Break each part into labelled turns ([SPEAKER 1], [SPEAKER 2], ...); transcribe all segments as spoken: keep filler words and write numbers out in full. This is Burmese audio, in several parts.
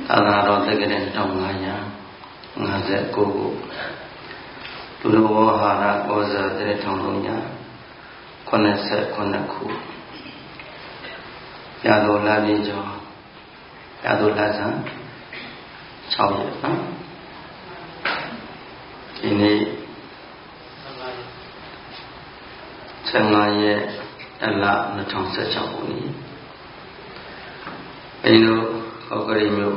[SPEAKER 1] သာသနာတော်တက္ကရာတစ်ထောင်ငါးရာငါးဆယ်ကိုခုလူတော်ဝဟာရဩဇာတစ်ထောင်သုံးရာခုနှစ်ဆယ်ခုနှစ်ခုရတော်လာပြီကျော်ရတော်လာဆန်း၆ရက်နော်ဒီနေ့ဆယ်ငါးရက်အလနှစ်ထောင်ဆယ်၆ခုနှစ်အင်းတို့ဟောကရီမျိုး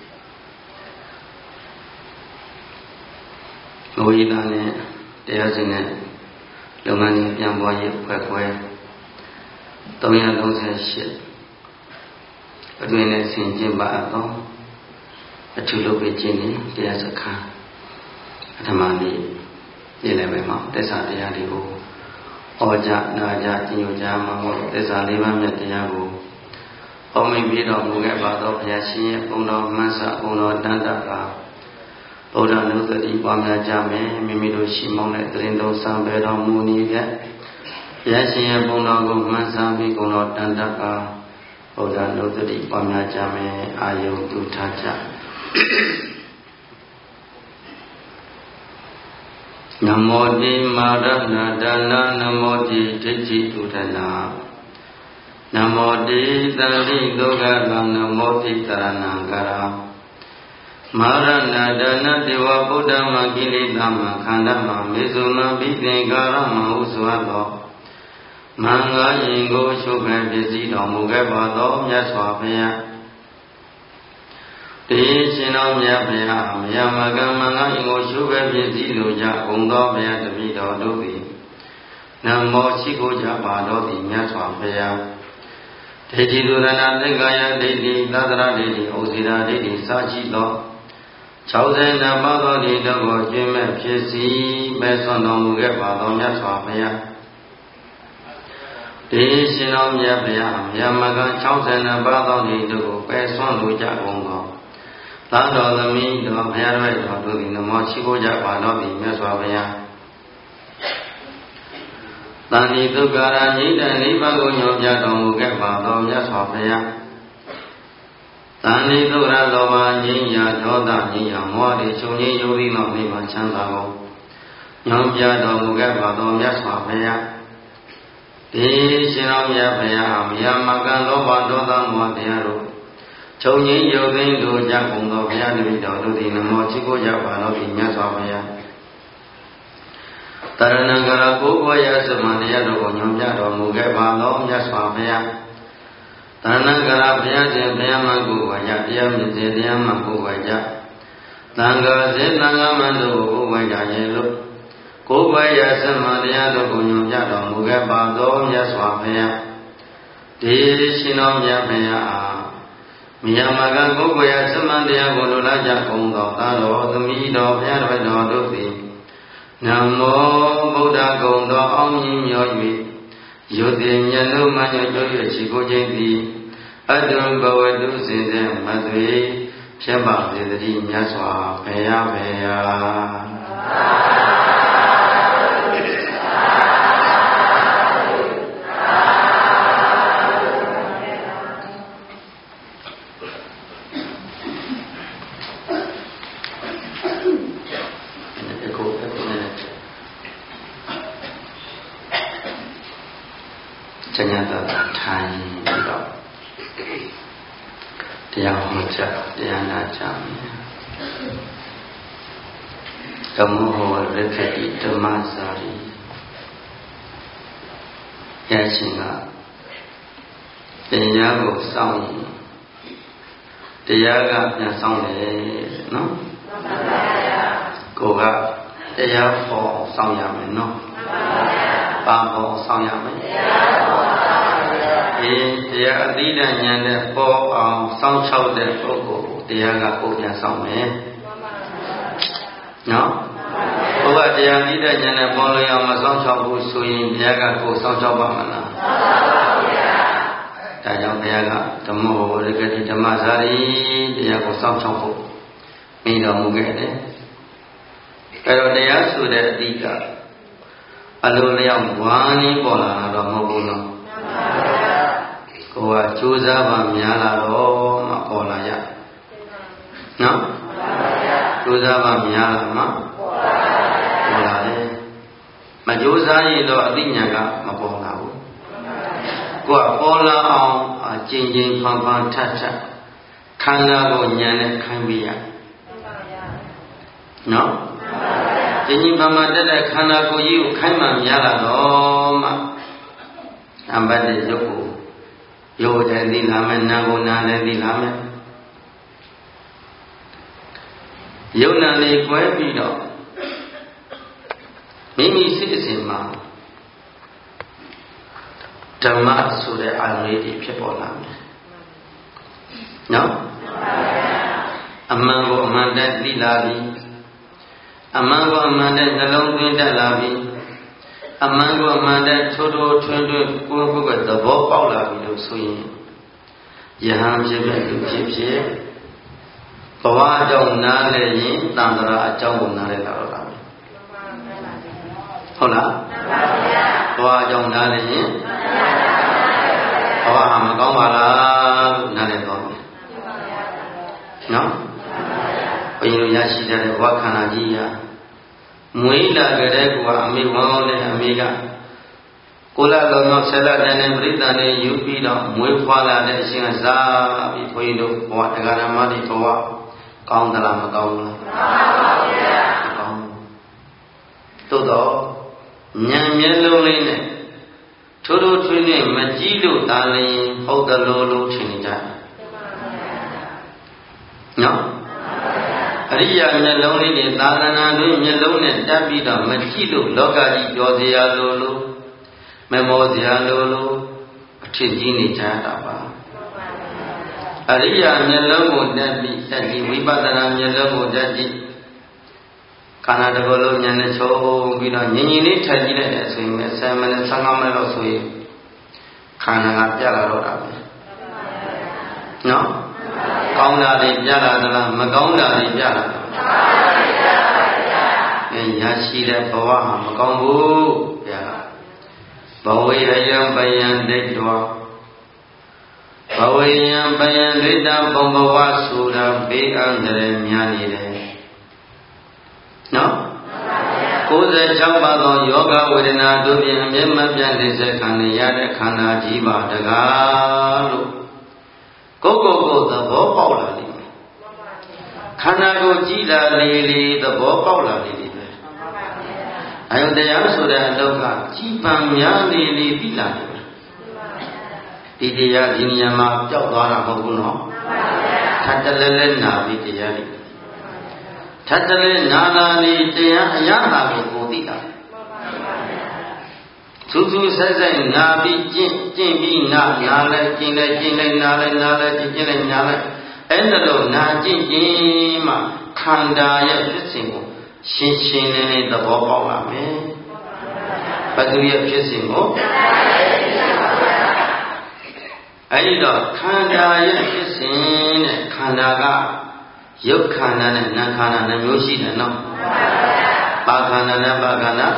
[SPEAKER 1] လူရည်သားနဲ့တရားစင်နဲ့လုပ်ငန်းကြီးပြန်ပွားရေးဖွဲ့ခွဲ၃၃၈အတွင်းနဲ့ဆင်ကျင်ပါတော့အထူးလုပ်ပေးခြင်းနဲ့တရားစခန်းအထမနေ့ပြည်နယ်မှာတက်စာတရားတွေကိုဩကြနာကြကျင့်ကြကြမှာမို့တက်စာလေးပါးမြတ်တရားကိုဟောမိန်ပြီးတော်မူခဲ့ပါသောဘုရားရှင်ရဲ့ဘုံတော်မှန်စဘုံတော်တန်တပါဗုဒ္ဓနုသတိပွားများကြမယ်မိမိတို့ရှိမောင်းတဲ့တရင်တော်စံပေတော်မူနေကြဘုရားရှင်ရဲ့ဘုံတော်ကိုမှန်စပြီးဘုံတော်တန်တပါဗုဒ္ဓနုသတိပွားများကြမယ်အာယုတုထားကြနမောတိမာရဏဒါနနမောတိဒိဋ္ဌိဥဒနာနမောတိသန္တိဒုက္ခလနမောတိတရဏံကရာမာရဏဒါနတေဝဗုဒ္ဓမကိလေသာမခန္ဓာမမေဇုမဘိသင်္ကာရမဟုစွာသောမင်္ဂရင်ကိုရှုခံပစ္စည်းတော်မူခဲ့ပါသောမြတ်စွာဘုရားတေရှင်တော်မြတ်ဘုရားမယမကမင်္ဂရင်ကိုရှုခံပစ္စည်းလိုကြဘုံသောဘုရားတပည့်တော်တို့သည်နမောရှိခိုးကြပါတော်သည်မြတ်စွာဘုရားဒိဋ္ဌိသုရဏသင်္ကာယဒိဋ္ဌိသတ္တရဒိဋ္ဌိဩဇိရာဒိဋ္ဌိစာကြည့်သော၆၀နပါးသောဒီတော်ကိုကျွမ်းမဲ့ဖြစ်စီမဲ့ဆွမ်းတော်မူခဲ့ပါသောမြတ်စွာဘုရားဒီရှင်တော်မြတ်ဘုရားမြတ်မက၆၀နပါးသောဒီတော်ကိုပယ်ဆွမ်းလိုကြကုန်သောသာတော်သမီးတော်ဘုရားတော်တော်တို့သည်နမောရှိခိုးကြပါတော်သည်မြတ်စွာဘုရားတန်ဒီဒုက္ခရာညိတနိဗ္ဗာန်ကိုညွှန်ပြတော်မူခဲ့ပါသောမြတ်စွာဘုရားတန်ဒီဒုက္ခလောဘငြိမ်းရာဒေါသငြိမ်းရာမောဟတွေချုပ်ငြိမ်းယုံပြီးသောနိဗ္ဗာန်ချမ်းသာကိုညွှန်ပြတော်မူခဲ့ပါသောမြတ်စွာဘုရားဒီရှင်တော်မြတ်ဘုရားမြတ်မကလောဘဒေါသမောဟတရားတို့ချုပ်ငြိမ်းယုံသိတို့ကြကုန်သောဘုရားတပည့်တော်တို့သည်နမောချီးကိုကြပါတော်သည်မြတ်စွာဘုရားတရဏဂရကိုဘဝရသမန္တရားတို့ကိုညွှန်ပြတော်မူခဲ့ပါသောမြတ်စွာဘုရားတရဏဂရဘုရားရှင်ဘုရားမကိုဝါရတရားမြင့်စေတရားမကိုဝါကြသံဃာစေသံဃာမတို့ကိုဝါကြရဲ့လို့ကိုဘဝရသမန္တရားတို့ကိုညွှန်ပြတော်မူခဲ့ပါသောမြတ်စွာဘုရားဒီရှင်တော်မြတ်ဘုရားအားမြတ်မကကိုဘဝရသမန္တရားကိုလိုလားကြကုန်သောသာတော်သမီးတော်ဘုရားတော်တို့သည်နမောဗုဒ္ဓဂုံတော်အောင်ကြီးမြော်၍ယုတိညနုမညွတ်တို့ရဲ့ရှိကိုခြင်းသည်အတုဘဝတုစဉ်တဲ့မသွေဖြစ်ပါစေတည်းမြတ်စွာဘုရားဘုရားကျညာတော်ထိုင်ပြီးတော့တရားဟောကြားတရားနာကြားမယ်ဓမ္မဟောရခတိဓမ္မစာရီရရှင်ကတရားကိုစောင့်ရင်တရားကပြန်စောင့်တယ်နော်ကိုကတရားဟောစောင့်ရမယ်နော်ပါဘောဆောင်ရမယ်ဒီတရားအတိဒဉာဏ်နဲ့ပေါ်အောင်စောင့်ချောက်တဲ့ပုဂ္ဂိုလ်တရားကပုံပြန်ဆောင်မယ်နော်ဘုရားတရားအတိဒဉာဏ်နဲ့ပေါ်လို့အောင်မစောင့်ချောက်ဘူးဆိုရင်တရားကကိုယ်စောင့်ချောက်ပါမလားဒါကြောင့်ဘုရားကဓမ္မဝရကတိဓမ္မဇာရီတရားကိုစောင့်ချောက်ဖို့မိတော်မူခဲ့တယ်အဲတော့တရားဆိုတဲ့အတိကအလိုလျောက်ဝါးနေပေါ်လာတော့မဟုတ်ဘူးနော်ကိုယ်ကကြိုးစားပါများလာတော့မှပေါ်လာရနော်ကြိုးစားမှများလာမှာပေါ်လာတယ်မကြိုးစားရင်တော့အသိဉာဏ်ကမပေါ်လာဘူးကိုယ်ကပေါ်လာအောင်ကျင့်ချင်းဖန်ဖန်ထပ်ထပ်ခန္ဓာကိုဉာဏ်နဲ့ခိုင်းပြရနော်ကျင့်ချင်းဖန်ဖန်တက်တဲ့ခန္ဓာကိုယ်ကြီးကိုခိုင်းမှများလာတော့မှအမ္ပတ္တရုပ်ကိုရုပ်တဲ့သိလာမယ်နာကိုနာတဲ့သိလာမယ်ယုံနာလေးကွဲပြီးတော့မိမိစိတ်အစဉ်မှာဓမ္မဆိုတဲ့အာရုံလေးတွေဖြစ်ပေါ်လာမယ်နော်အမှန်ကိုအမှန်တည်းသိလာပြီအမှန်ကိုအမှန်တည်းနှလုံးသွင်းတတ်လာပြီအမှန်ကိုအမှန်တည်းထိုးထိုးထွင်းထွင်းကိုယ်ကိုယ်ကသဘောပေါက်လာပြီလို့ဆိုရင်ယဟန်ဖြစ်မဲ့လူဖြစ်ဖြစ်ဘဝကြောင့်နားလည်ရင်တန်ត្រာအကြောင်းကိုနားလည်လာတော့တာပဲဟုတ်လားဘဝကြောင့်နားလည်ရင်ဘဝဟာမကောင်းပါလားလို့နားလည်တော့မယ်နော်ဘုန်းကြီးတို့ရရှိတဲ့ဘဝခန္ဓာကြီးဟာမွေးလာကြတဲ့ကွာအမေဝမ်းကောင်းတဲ့အမေကကိုလာတော်သောဆယ်လတန်းနဲ့ပြိတ္တန်နဲ့ယူပြီးတော့မွေးဖွားလာတဲ့အရှင်ကစားပြီးဘုန်းကြီးတို့ဘဝတရားဓမ္မတွေဘဝကောင်းသလားမကောင်းဘူးလားကောင်းပါဘူးဗျာကောင်းသို့တော့ဉာဏ်မျက်လုံးလေးနဲ့ထိုးထိုးထွင်းနဲ့မကြည့်လို့သာလျှင်ဟုတ်တယ်လို့လို့ထင်နေကြတယ်နော်အရိယာမျက်လုံးလေးနဲ့သာသနာ့တွင်မျက်လုံးနဲ့တက်ပြီးတော့မကြည့်လို့လောကကြီးပြောစရာလို့လို့မမောစရာလို့လို့အထင်ကြီးနေကြတာပါအရိယာမျက်လုံးကိုတက်ပြီးတက်ပြီးဝိပဿနာမျက်လုံးကိုတက်ပြီးခန္ဓာတစ်ခုလုံးဉာဏ်နဲ့ချုပ်ပြီးတော့ငြင်ငြင်လေးထိုင်ကြည့်လိုက်တဲ့ဆိုရင်ဆယ်မိနစ်ဆယ်ငါးမိနစ်လောက်ဆိုရင်ခန္ဓာကပြလာတော့တာပဲနော်ကောင်းတာတွေပြလာသလားမကောင်းတာတွေပြလာသလားအဲရရှိတဲ့ဘဝဟာမကောင်းဘူးဗျာဘဝေယံပယံဒိဋ္ဌောဘဝေယံပယံဒိဋ္ဌဘုံဘဝဆိုတာဘေးအန္တရာယ်များနေတယ်နော်ကိုယ်စိတ်၆ပါးသောယောဂဝေဒနာတို့ဖြင့်အမြဲမပြတ်နေစေခံရတဲ့ခန္ဓာကြီးပါတကားလို့ကိုယ်ကိုယ်ကိုသဘောပေါက်လာလိမ့်မယ်ခန္ဓာကိုကြည်လာလေလေသဘောပေါက်လာလေလေပဲအယုတရားဆိုတဲ့အလောကကြည်ပံများလေလေသိလာတယ်ဒီတရားဒီနေရာမှာပျောက်သွားတာမဟုတ်ဘူးနော်ထပ်တလဲလဲနာပြီးတရားလေးထပ်တလဲနာလာနေတရားအရာတာကိုကိုသိတာသူသူဆက်ဆက်နာပြီးကျင့်ကျင့်ပြီးနာနာလဲကျင့်လဲကျင့်လဲနာလဲနာလဲကျင့်ကျင့်လဲနာလဲအဲ့ဒါလို့နာကျင့်ခြင်းမှခန္ဓာရဲ့ဖြစ်စဉ်ကိုရှင်းရှင်းလင်းလင်းသဘောပေါက်လာမယ်ဘသူရဲ့ဖြစ်စဉ်ကိုအဲ့ဒီတော့ခန္ဓာရဲ့ဖြစ်စဉ်နဲ့ခန္ဓာကရုပ်ခန္ဓာနဲ့နာမ်ခန္ဓာနဲ့မျိုးရှိတယ်နော်ပါခန္ဓာနဲ့ပါခန္ဓာ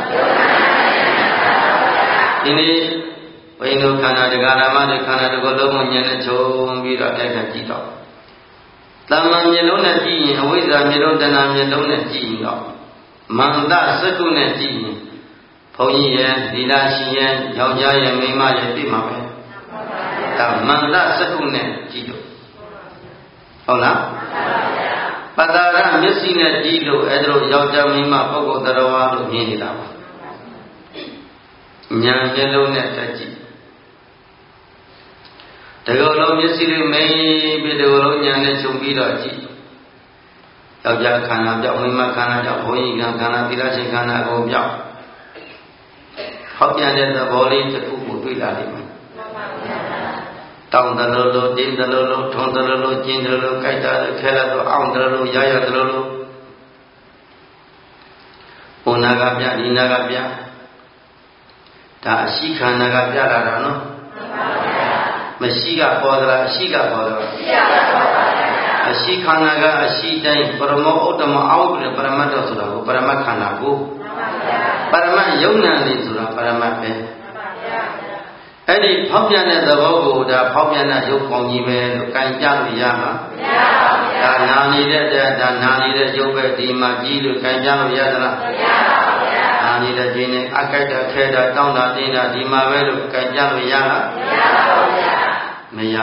[SPEAKER 1] ဒီနေ့ဘိန်းတို့ခန္ဓာတရားဓမ္မတွေခန္ဓာတစ်ခုလုံးကိုဉာဏ်နဲ့ခြုံပြီးတော့တိုက်ခတ်ကြည့်တော့တမ္မာမျက်လုံးနဲ့ကြည့်ရင်အဝိဇ္ဇာမျက်လုံးတဏှာမျက်လုံးနဲ့ကြည့်ရင်တော့မန္တစက္ကုနဲ့ကြည့်ရင်ဘုန်းကြီးရဲ့သီလရှိရဲ့ယောက်ျားရဲ့မိန်းမရဲ့သိမှာပဲဒါမန္တစက္ကုနဲ့ကြည့်လို့ဟုတ်လားပတ္တာရမျက်စိနဲ့ကြည့်လို့အဲ့ဒါလိုယောက်ျားမိန်းမပုဂ္ဂိုလ်တရားဝါလို့မြင်နေတာပါဉာဏ်မျက်လုံးနဲ့တက်ကြည့်တကယ်လို့မျက်စိလေးမိန်ပြီးတကယ်လို့ဉာဏ်နဲ့ခြုံပြီးတော့ကြည့်ယောက်ျားခန္ဓာပြောက်မိန်းမခန္ဓာပြောက်ဘုန်းကြီးကခန္ဓာသီလရှင်ခန္ဓာအကုန်ပြောက်ဟောက်ပြန်တဲ့သဘောလေးတစ်ခုကိုတွေ့လာလိမ့်မယ်တောင်းတလို့လို့တင်းတလို့လို့ထုံတလို့လို့ကျင်းတလို့လို့ကြိုက်တာလို့ခဲလာတော့အောင်တလို့လို့ရရတလို့လို့ဘုနာကပြဒီနာကပြဒါအရှိခန္ဓာကပြလာတာနော်မရှိကပေါ်သလားအရှိကပေါ်သလားအရှိခန္ဓာကအရှိတိုင်းပရမောဥတ္တမအောက်ပြီးပရမတ်တော်ဆိုတာကိုပရမတ်ခန္ဓာကိုပရမတ်ယုံနာလေးဆိုတာပရမတ်ပဲအဲ့ဒီဖောက်ပြန်တဲ့သဘောကိုဒါဖောက်ပြန်တဲ့ရုပ်ပေါင်းကြီးပဲလို့ကြင်ကြလို့ရမှာမရပါဘူးဒါနာနာနေတဲ့တဲ့နာနေတဲ့ရုပ်ပဲဒီမှာကြီးလို့ခံကြလို့ရသလားမရပါဘူးဗျာနာနေတဲ့ခြင်းနဲ့အကြိုက်တာခဲတာတောင်းတာတင်းတာဒီမှာပဲလို့ခံကြလို့ရလားမရပါဘူးဗျာမရ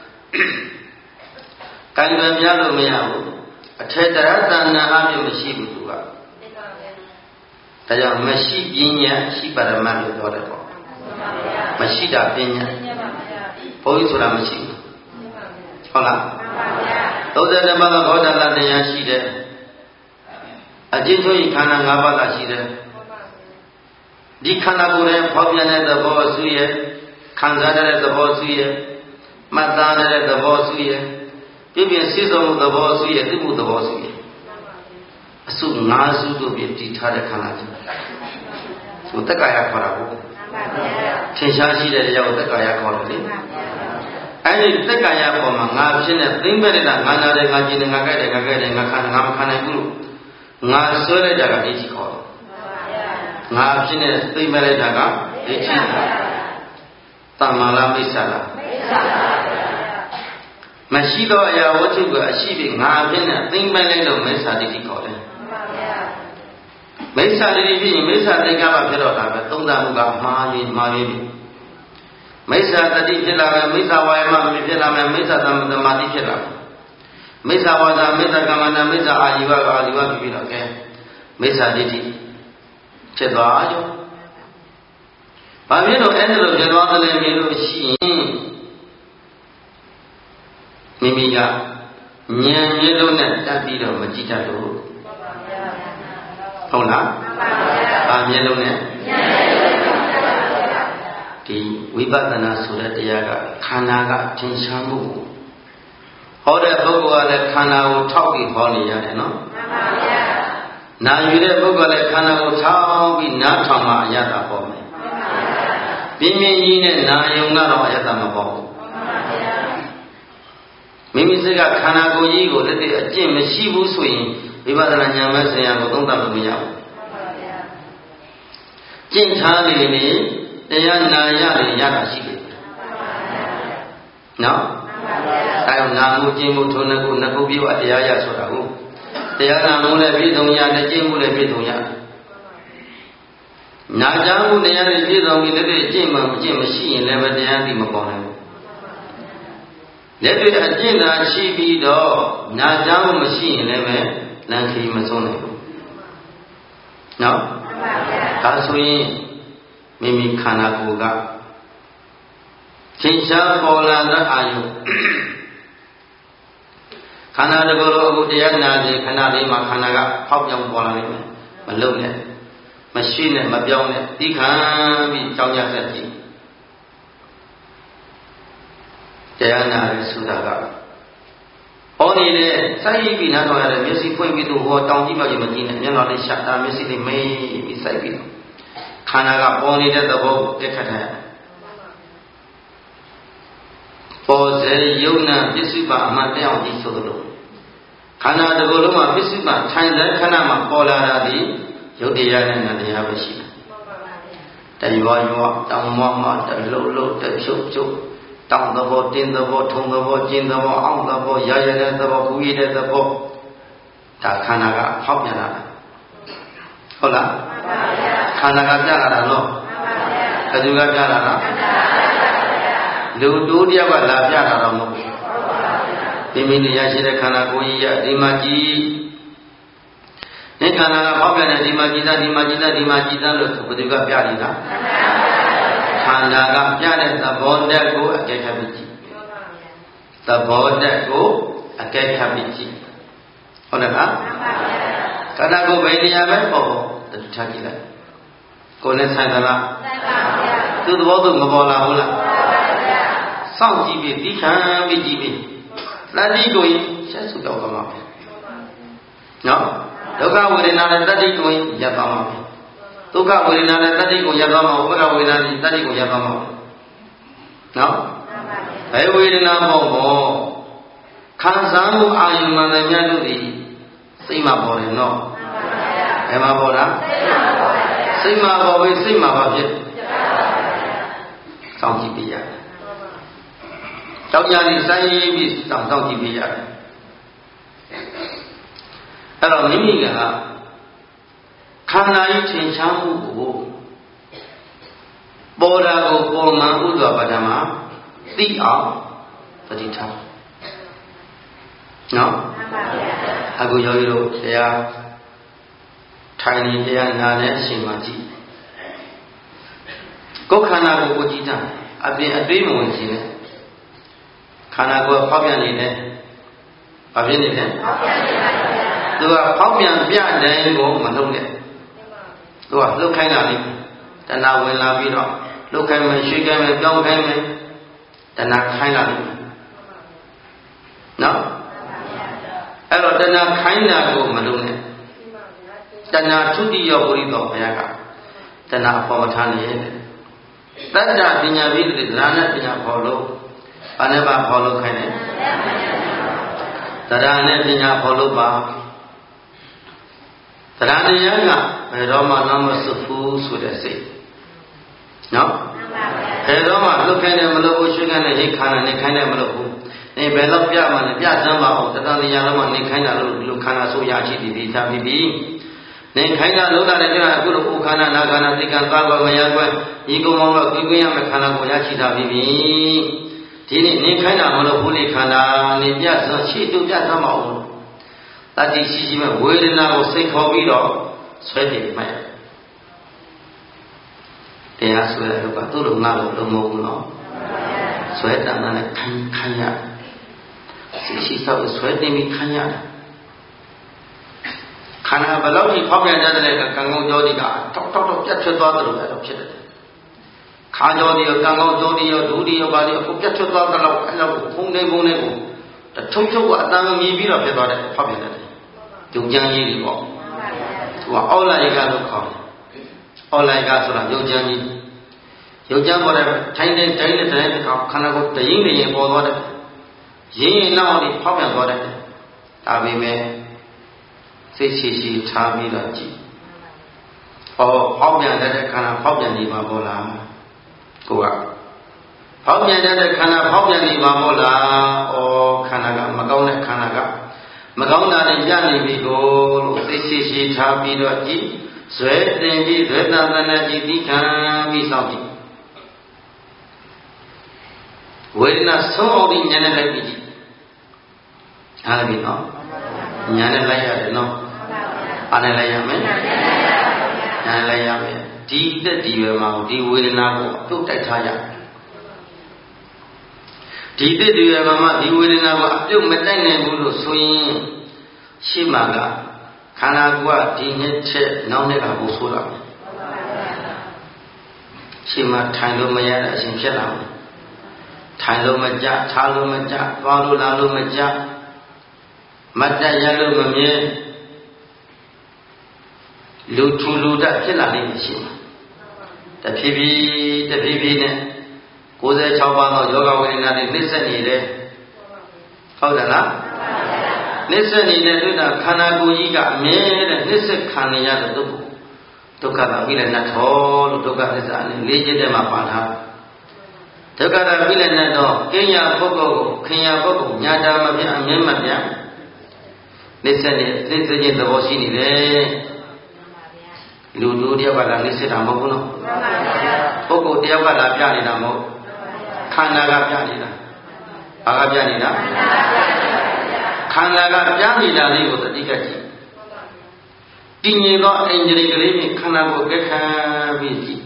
[SPEAKER 1] ကံကြွယ်များလို့မရဘူးအထေတရတဏ္ဍာအပြည့်မရှိဘူးသူကဒါကြောင့်မရှိပညာရှိပါရမတ်လို့ပြောတယ်ပေါ့မရှိတာပညာဘုန်းကြီးဆိုတာမရှိဘူးဟုတ်လားသုဒ္ဓဓမ္မကဘောဓလတရားရှိတယ်အကျဉ်းချုပ်ခန္ဓာ၅ပါးကရှိတယ်ဒီခန္ဓာကိုယ်ရဲ့ဖောက်ပြန်တဲ့သဘောစုရဲ့ခံစားတဲ့သဘောစုရဲ့မှတ်သားတဲ့သဘောစုရဲ့ပြည့်ပြည့်စည်စုံမှုသဘောစုရဲ့သိမှုသဘောစုရဲ့အစု၅စုတို့ပြတည်ထားတဲ့ခန္ဓာကြီးဆိုတက္ကာယခေါ်တာဟုတ်ထင်ရှားရှိတဲ့တရားကိုတက္ကာယခေါ်တယ်လေအဲ့ဒီတက္ကာယပေါ်မှာငါဖြစ်နေသိမ့်ပဲတဲ့ငါနာတယ်ငါကျင်တယ်ငါကြိုက်တယ်ငါကြိုက်တယ်ငါခံတယ်ငါမခံနိုင်ဘူးလို့ငါဆွဲလိုက်တာကဒိဋ္ဌိခေါ်တယ်ငါဖြစ်နေသိမ့်ပဲလိုက်တာကဒိဋ္ဌိတမ္မာလားမိစ္ဆာလားမိစ္ဆာပါမရှိတော့အရာဝတ္ထုကအရှိပြီငါဖြစ်နေသိမ့်ပဲလိုက်လို့မိစ္ဆာဒိဋ္ဌိခေါ်တယ်မိစ္ဆာဒိဋ္ဌိဖြစ်ရင်မိစ္ဆာသင်္ကပ္ပဖြစ်တော့တာပဲသုံးသပ်မှုကမှားရင်မှားရင်မိစ္ဆာတတိဖြစ်လာမယ်မိစ္ဆာဝါယမမဖြစ်လာမယ်မိစ္ဆာသမသမာဓိဖြစ်လာမယ်မိစ္ဆာဝါဒမိစ္ဆာကမ္မန္တမိစ္ဆာအာယုဝကအာယုဝပြီးပြီးတော့ကဲမိစ္ဆာဒိဋ္ဌိဖြစ်သွားရောဘာဖြစ်လို့အဲ့ဒါလိုဖြစ်သွားတယ်လဲမြင်လို့ရှိရင်မိမိကဉာဏ်မျက်လုံးနဲ့တတ်ပြီးတော့မကြည့်တတ်လို့ဟုတ်လားဘာမျက်လုံးနဲ့ဒီဝိပဿနာဆိုတဲ့တရားကခန္ဓာကထင်ရှားမှုဟောတဲ့ပုဂ္ဂိုလ်ကလည်းခန္ဓာကိုထောက်ပြီးဟောနေရတယ်နော်မှန်ပါဗျာနာယူတဲ့ပုဂ္ဂိုလ်လည်းခန္ဓာကိုထောက်ပြီးနားထောင်မှအရသာပေါ်မယ်မှန်ပါဗျာပြင်းပြင်းကြီးနဲ့နာယုံကတော့အရသာမပေါ်ဘူးမှန်ပါဗျာမိမိစိတ်ကခန္ဓာကိုယ်ကြီးကိုလက်တွေ့အကျင့်မရှိဘူးဆိုရင်ဝိပဿနာဉာဏ်မဲ့ဆရာကိုသုံးသပ်လို့မရဘူးမှန်ပါဗျာကျင့်ထားနေနေတရားနာရတယ်ရတာရှိတယ်နော်အဲဒါနာမှုကျင့်မှုထုံးနှစ်ခုနှစ်ခုပြည့်ဝတရားရဆိုတာကိုတရားနာမှုလည်းပြည့်စုံရတယ်ကျင့်မှုလည်းပြည့်စုံရနာကြမှုတရားတွေပြည့်စုံပြီးလက်တွေ့ကျင့်မှမကျင့်မရှိရင်လည်းတရားသိမပေါ်နိုင်ဘူးလက်တွေ့အကျင့်သာရှိပြီးတော့နာကြမှုမရှိရင်လည်းလမ်းခရီးမဆုံးနိုင်ဘူးနော်ဒါဆိုရင်မိမိခန္ဓာကိုယ်ကသင်္ချာပေါ်လာတဲ့အာယုခန္ဓာတကောလိုအခုတရားနာခြင်းခဏလေးမှာခန္ဓာကဖောက်ပြောင်းပေါ်လာနေမယ်မလုံနဲ့မရှိနဲ့မပြောင်းနဲ့သိခံပြီးကြောင်းရဆက်ကြည့်တရားနာရဆိုတာကဟောနေတဲ့စိုက်ပြီးနားထောင်ရတဲ့မျက်စိဖွင့်ပြီးသူဟောတောင်းကြည့်မှကြီးမကြည့်နဲ့မျက်နှာလေးရှက်တာမျက်စိလေးမိတ်ပြီးစိုက်ပြီးခန္ဓာကပေါ်နေတဲ့သဘောကိုတက်ခတ်ထားရတယ်ပေါ်စေယုံနာပစ္စုပန်အမှန်တရားကြည့်ဆိုလို့ခန္ဓာတစ်ခုလုံးမှာပစ္စုပန်ထိုင်တဲ့ခဏမှာပေါ်လာတာဒီယုတ်တရားနဲ့နာတရားပဲရှိတယ်တယောယောတောင်းမောမောတလုံးလုံးတဖြုတ်ဖြုတ်တောင်းသဘောတင်းသဘောထုံသဘောကျင်းသဘောအောင့်သဘောရရတဲ့သဘောကူရတဲ့သဘောဒါခန္ဓာကဖောက်ပြန်လာတာဟုတ်လားခန္ဓာကပြလာတာနော်ဘယ်သူကပြလာတာလူတိုးတယောက်ကလာပြတာတော့မဟုတ်ဘူးမိမိနေရရှိတဲ့ခန္ဓာကိုယ်ကြီးရဒီမှာကြည့်ဒီခန္ဓာကဖောက်ပြန်တဲ့ဒီမှာကြည်တာဒီမှာကြည်တာဒီမှာကြည်တာလို့ဘယ်သူကပြနေတာခန္ဓာကပြတဲ့သဘောတက်ကိုအကဲခတ်ပြီးကြည့်သဘောတက်ကိုအကဲခတ်ပြီးကြည့်ဟုတ်တယ်လားခန္ဓာကိုယ်ပဲတရားပဲပေါ့တတိထားကြည့်လိုက်ကိုယ်နဲ့ဆိုင်သလားဆိုင်ပါဗျာသူသဘောသူမပေါ်လာဘူးလားပေါ်ပါဗျာစောင့်ကြည့်ပြီးသိခံပြီးကြည့်ပြီးတတိကိုဆက်စုတော့သွားမှာပဲနော်ဒုက္ခဝေဒနာနဲ့တတိကိုရပ်သွားမှာပဲဒုက္ခဝေဒနာနဲ့တတိကိုရပ်သွားမှာဥပ္ပခဝေဒနာနဲ့တတိကိုရပ်သွားမှာနော်ဘယ်ဝေဒနာပေါ့ပေါ့ခံစားမှုအာယုမှန်တဲ့မြတ်တို့ဒီစိတ်မှာပေါ်တယ်နော်ဘယ်မှာပေါ်တာစိတ်မှာပေါ်ပြီစိတ်မှာပါဖြစ်စောင့်ကြည့်ပြရတယ်တောက်ကြနေစိုင်းပြီးစောင့်စောင့်ကြည့်ပြရတယ်အဲ့တော့မိမိကခန္ဓာကြီးထင်ရှားမှုကိုပေါ်တာကိုပေါ်မှန်ဥဒ္ဒပဒမှာသိအောင်ပฏิထားနော်အခုယောဂီတို့တရားထိုင်နေတရားနာနေအချိန်မှကြည့်ကိုယ်ခန္ဓာကိုယ်ကိုကြည့်တာအပြင်အသေးမဝင်ခြင်းနဲ့ခန္ဓာကိုယ်ဖောက်ပြန်နေတယ်ဘာဖြစ်နေလဲသူကဖောက်ပြန်ပြတဲ့ကိုမလုပ်နဲ့သူကလှုပ်ခိုင်းတာလေးတဏှာဝင်လာပြီးတော့လှုပ်ခိုင်းမယ်ရွှေ့ခိုင်းမယ်ပြောင်းခိုင်းမယ်တဏှာခိုင်းလာလိမ့်မယ်နော်အဲ့တော့တဏှာခိုင်းတာကိုမလုပ်နဲ့တဏှာသုတိယောပုရိသောဘုရားကတဏှာအပေါ်ထားနေရဲ့တတ္တပညာပြီးတဲ့ဒါနပညာခေါ်လို့ဘာနဲ့ပါခေါ်လို့ခိုင်းတယ်တရားနဲ့ပညာခေါ်လို့ပါတရားတရားကဘယ်တော့မှနာမစွဘူးဆိုတဲ့စိတ်နော်ဘယ်တော့မှလှုပ်ခိုင်းတယ်မလို့ဘူးရွှေ့ခိုင်းတယ်ဟိခန္ဓာနဲ့ခိုင်းတယ်မလို့ဘူးနေဘယ်တော့ပြမှလဲပြစမ်းပါအောင်တရားတရားလုံးမှနေခိုင်းတာလို့လူခန္ဓာဆိုရရှိတည်ပြီးသားပြီးပြီနေခိုင်းတာလုံးတာလည်းပြောအခုလိုဥခန္ဓာနာခန္ဓာသိက္ခာသွားပေါ်မရကွယ်ဒီကုံမောင်းတော့ကိုယ်ကိုယ်ရမယ်ခန္ဓာကိုရရှိတာပြီးပြီဒီနေ့နေခိုင်းတာမလို့ဘူးလေခန္ဓာနေပြစမ်းရှိတူပြစမ်းပါအောင်တတိရှိရှိမဲ့ဝေဒနာကိုစိတ်ခေါ်ပြီးတော့ဆွဲတည်မှတ်တရားဆွဲတဲ့ကသူ့လိုငါလိုလုံးမဟုတ်ဘူးနော်ဆွဲတမ်းနဲ့ခိုင်းခိုင်းရစိတ်ရှိသောက်ဆွဲတင်ပြီးခိုင်းရတာခန္ဓာဘယ်လောက်ကြီးဖောက်ပြန်ကြတဲ့ကံကောင်းကြောတိကတောက်တောက်တောက်ပြတ်ထွက်သွားတယ်လို့အဲ့လိုဖြစ်တယ်ခါကြောတိရောကံကောင်းကြောတိရောဒုတိယပါဠိရောပြတ်ထွက်သွားတဲ့လောက်အဲ့လိုဖုံးနေဖုံးနေကိုတထုံချုပ်ကအတန်မြည်ပြီးတော့ဖြစ်သွားတယ်ဖောက်ပြန်တယ်ဒုံကြမ်းကြီးတွေပေါ့သူကအောက်လိုက်ကလို့ခေါ်တယ်အောက်လိုက်ကဆိုတာယုံကြမ်းကြီးယုံကြမ်းပေါ်တဲ့ထိုင်းတဲ့တိုင်းတဲ့တိုင်းတဲ့ခန္ဓာကိုယ်တရင်တရင်ပေါ်သွားတယ်ရင်းရင်နောက်ဒီဖောက်ပြန်သွားတယ်ဒါပေမဲ့စိတ်ရှိရှိထားပြီးတော့ကြည့်ဟောဖောက်ပြန်တဲ့ခန္ဓာဖောက်ပြန်နေမှာပေါ့လားကိုကဖောက်ပြန်တဲ့ခန္ဓာဖောက်ပြန်နေမှာပေါ့လားဩခန္ဓာကမကောင်းတဲ့ခန္ဓာကမကောင်းတာတွေပြနေပြီကိုလို့သိရှိရှိထားပြီးတော့ကြည့်ဇွဲတင်ပြီးဇွဲတန်တနာကြည့်သိခံပြီးစောင့်ကြည့်ဝေဒနာဆုံးအောင်ဒီဉာဏ်နဲ့လိုက်ပြီးကြည့်အားပြီနော်ဉာဏ်နဲ့လိုက်ရတယ်နော်အားနဲ့လိုက်ရမယ်ဉာဏ်နဲ့လိုက်ရမယ်ဒီတက်ဒီပဲမှာဒီဝေဒနာကိုအပြုတ်တိုက်ထားရဒီတက်ဒီပဲမှာဒီဝေဒနာကိုအပြုတ်မတိုက်နိုင်ဘူးလို့ဆိုရင်ရှေ့မှာကခန္ဓာကိုယ်ကဒီနှစ်ချက်နောက်နှစ်ကပို့ဆိုးလာတယ်ရှေ့မှာထိုင်လို့မရတဲ့အချိန်ဖြစ်လာတယ်ထိုင်လို့မကြထားလို့မကြသွားလို့လာလို့မကြမတ်တရလို့မမြင်လူထူလူတတ်ဖြစ်လာလိမ့်မယ်ရှိမှာတဖြည်းဖြည်းတဖြည်းဖြည်းနဲ့ကိုယ်ဆယ်၆ပါးသောယောဂဝေဒနာတွေနှိမ့်ဆက်နေတယ်ဟုတ်တယ်လားနှိမ့်ဆက်နေတဲ့ဒုက္ခခန္ဓာကိုယ်ကြီးကအမြဲတမ်းနှိမ့်ဆက်ခံနေရတဲ့ဒုက္ခဒုက္ခတာပြီးလည်းနှထောလို့ဒုက္ခသစ္စာနဲ့လေးချက်တည်းမှာပါထားဒုက္ခတာပြီးလည်းနှတော့ကိညာပုဂ္ဂိုလ်ကိုခင်ညာပုဂ္ဂိုလ်ညာတာမပြအမြဲမပြနှိမ့်ဆက်နေနှိမ့်ဆက်ခြင်းသဘောရှိနေတယ်လူတို့တယောက်ကလာနှိမ့်ဆက်တာမဟုတ်ဘူးနော်ပုဂ္ဂိုလ်တယောက်ကလာပြနေတာမဟုတ်ခန္ဓာကပြနေတာဘာကပြနေတာခန္ဓာကပြနေတာလေးကိုတတိကကြည့်တည်ငြိမ်သောအင်္ဂလိကလေးနဲ့ခန္ဓာကိုကက်ခံပြီးကြည့်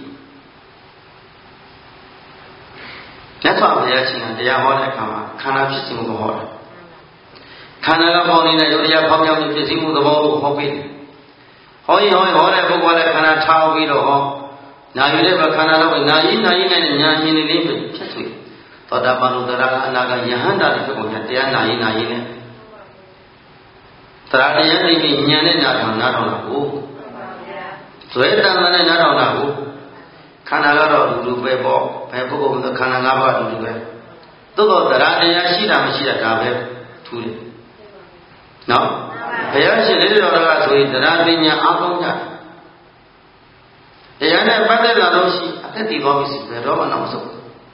[SPEAKER 1] မြတ်စွာဘုရားရှင်ကတရားဟောတဲ့အခါမှာခန္ဓာဖြစ်ခြင်းကိုဟောတာခန္ဓာကပေါ်နေတဲ့ယုတ်တရားဖောက်ပြန်မှုဖြစ်ခြင်းမှုသဘောကိုဟောပေးတယ်ဟောရင်ဟောရင်ဟောတဲ့ပုဂ္ဂိုလ်ကလည်းခန္ဓာထားပြီးတော့ဟောနာယူတဲ့ခန္ဓာတော့နာယီနာယီနဲ့ညာမြင်နေလေးဖြစ်ဆွေသောတာပန်လို့တရားကအနာကယဟန္တာတွေဖြစ်ကုန်တယ်တရားနာယီနာယီနဲ့တရားတရားသိပြီးဉာဏ်နဲ့နာထောင်နာထောင်တာကိုဇွဲတန်နဲ့နာထောင်တာကိုခန္ဓာကတော့လူလူပဲပေါ့ဘယ်ပုဂ္ဂိုလ်မှခန္ဓာ၅ပါးလူလူပဲသို့တော့တရားတရားရှိတာမရှိတာဒါပဲထူးတယ်နော်ဘုရားရှင်လေးတော်ကဆိုရင်တရားပညာအားကောင်းကြတရားနဲ့ပတ်သက်လာလို့ရှိအသက်တည်သွားပြီစီပဲတော့မှနောက်ဆုံး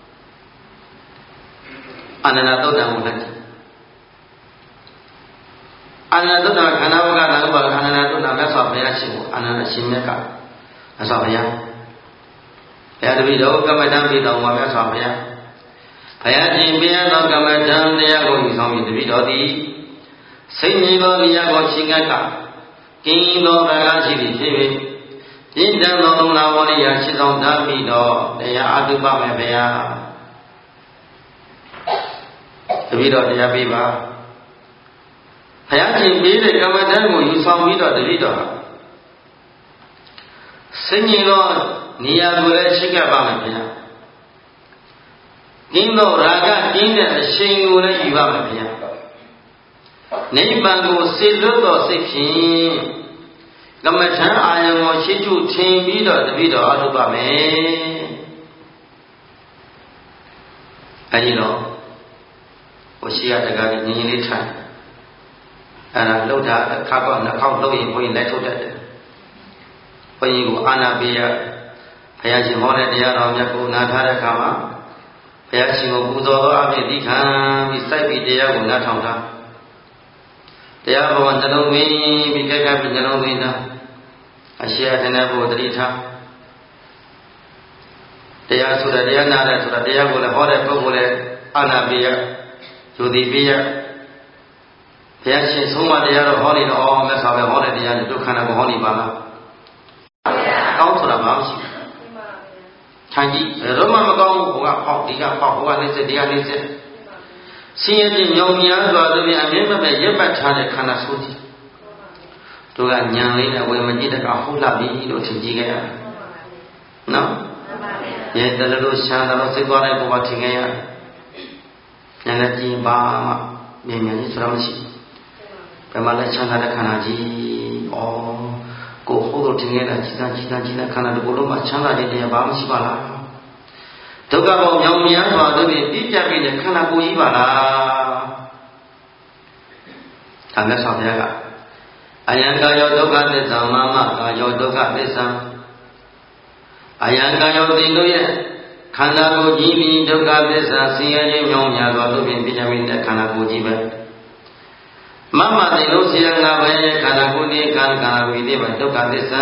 [SPEAKER 1] အနန္တသုတ်တံကိုလက်အာနန္ဒတ္တခန္ဓာဝကနာဥပါဒရားရှင်ကိုအာနန္ဒရှင်မြတ်ကမြတ်စွာဘုရားဘုရားတပည့်တော်ကမ္မဋ္ဌာန်းပြီးတော်မှာမြတ်စွာဘုရားဘုရားရှင်ပေးသောကမ္မဋ္ဌာန်းတရားကိုယူဆောင်ပြီးတပည့်တော်သည်စိတ်ငြိမ်သောတရားကိုရှင်ကကကင်းသောဗကားရှိသည်ဖြစ်၍ပြင်းထန်သောလုံလဝရိယရှိဆောင်တတ်ပြီးတော့တရားအထုပါမယ်ဘုရားတပည့်တော်တရားပေးပါဘုရားရှင်ပေးတဲ့ကမ္မဋ္ဌာန်းကိုယူဆောင်ပြီးတော့တပည့်တော်စိတ်ငြိမ်သောနေရာကိုလည်းရှိခဲ့ပါမယ်ဘုရားကင်းသောရာဂကင်းတဲ့အရှိန်ကိုလည်းယူပါမယ်ဘုရားနိဗ္ဗာန်ကိုစေလွတ်သောစိတ်ဖြင့်ကမ္မထံအာယုံကိုရှိထုထင်ပြီးတော့တပည့်တော်အထုပါမယ်အဲဒီတော့ဟိုရှိရတကားကြီးငင်းငင်းလေးထိုင်အဲ့ဒါလှုပ်တာခါကောက်နှစ်ခေါက်လှုပ်ရင်ဘုန်းကြီးလက်ထုတ်တတ်တယ်ဘုန်းကြီးကိုအာနာပေးရဘုရားရှင်ဟောတဲ့တရားတော်မြတ်ကိုနားထားတဲ့အခါမှာဘုရားရှင်ကိုပူဇော်သောအဖြစ်ဒီခံပြီးစိုက်ပြီးတရားကိုနားထောင်တာတရားဘောနှလုံးသွင်းပြီးကြက်ပြီးနှလုံးသွင်းတာအရှိအထင်တဲ့ဘုရားတတိထားတရားဆိုတာတရားနာတဲ့ဆိုတာတရားကိုလည်းဟောတဲ့ပုဂ္ဂိုလ်လည်းအာနာပေးရယူသည်ပေးရဘုရားရှင်ဆုံးမတရားတော့ဟောနေတော့အော်မြတ်စွာဘုရားဟောတဲ့တရားနဲ့ဒုက္ခနာကိုဟောနေပါလားကောင်းဆိုတာမှမရှိဘူးခြံကြီးဘယ်တော့မှမကောင်းဘူးဟိုကပေါက်ဒီကပေါက်ဟိုကနှိမ့်စက်ဒီကနှိမ့်စက်ဆင်းရဲခြင်းညောင်များစွာတို့ပြန်အမြဲမပြတ်ရပ်ပတ်ထားတဲ့ခန္ဓာဆိုးကြီးတို့ကညံလေးနဲ့ဝေမကြည့်တဲ့ကဟုတ်လာပြီလို့ထင်ကြည့်ခဲ့ရတယ်နော်ရဲတလလို့ရှာတယ်လို့စိတ်သွားတဲ့ဘဝထင်ခဲ့ရတယ်ညနေကြည့်ပါမှမြင်မြင်ကြီးဆိုတာမရှိဘယ်မှာလဲချမ်းသာတဲ့ခန္ဓာကြီးဩကိုဟုတ်တော့ထင်ခဲ့တာကြီးသားကြီးသားကြီးသားခန္ဓာတစ်ခုလုံးမှာချမ်းသာတဲ့တရားဘာမှရှိပါလားဒုက္ခပေါင်းမြောင်များစွာတို့ဖြင့်ပြည့်ပြတ်ပြီးတဲ့ခန္ဓာကိုယ်ကြီးပါလားဒါမြတ်စွာဘုရားကအယံကာယောဒုက္ခသစ္စာမမကာယောဒုက္ခသစ္စာအယံကာယောတိတို့ရဲ့ခန္ဓာကိုယ်ကြီးပြီးဒုက္ခသစ္စာဆင်းရဲခြင်းမြောင်များစွာတို့ဖြင့်ပြည့်ပြတ်ပြီးတဲ့ခန္ဓာကိုယ်ကြီးပဲမမတိလို့ဆရာနာပဲခန္ဓာကိုယ်ဒီခန္ဓာဝိတိပဲဒုက္ခသစ္စာ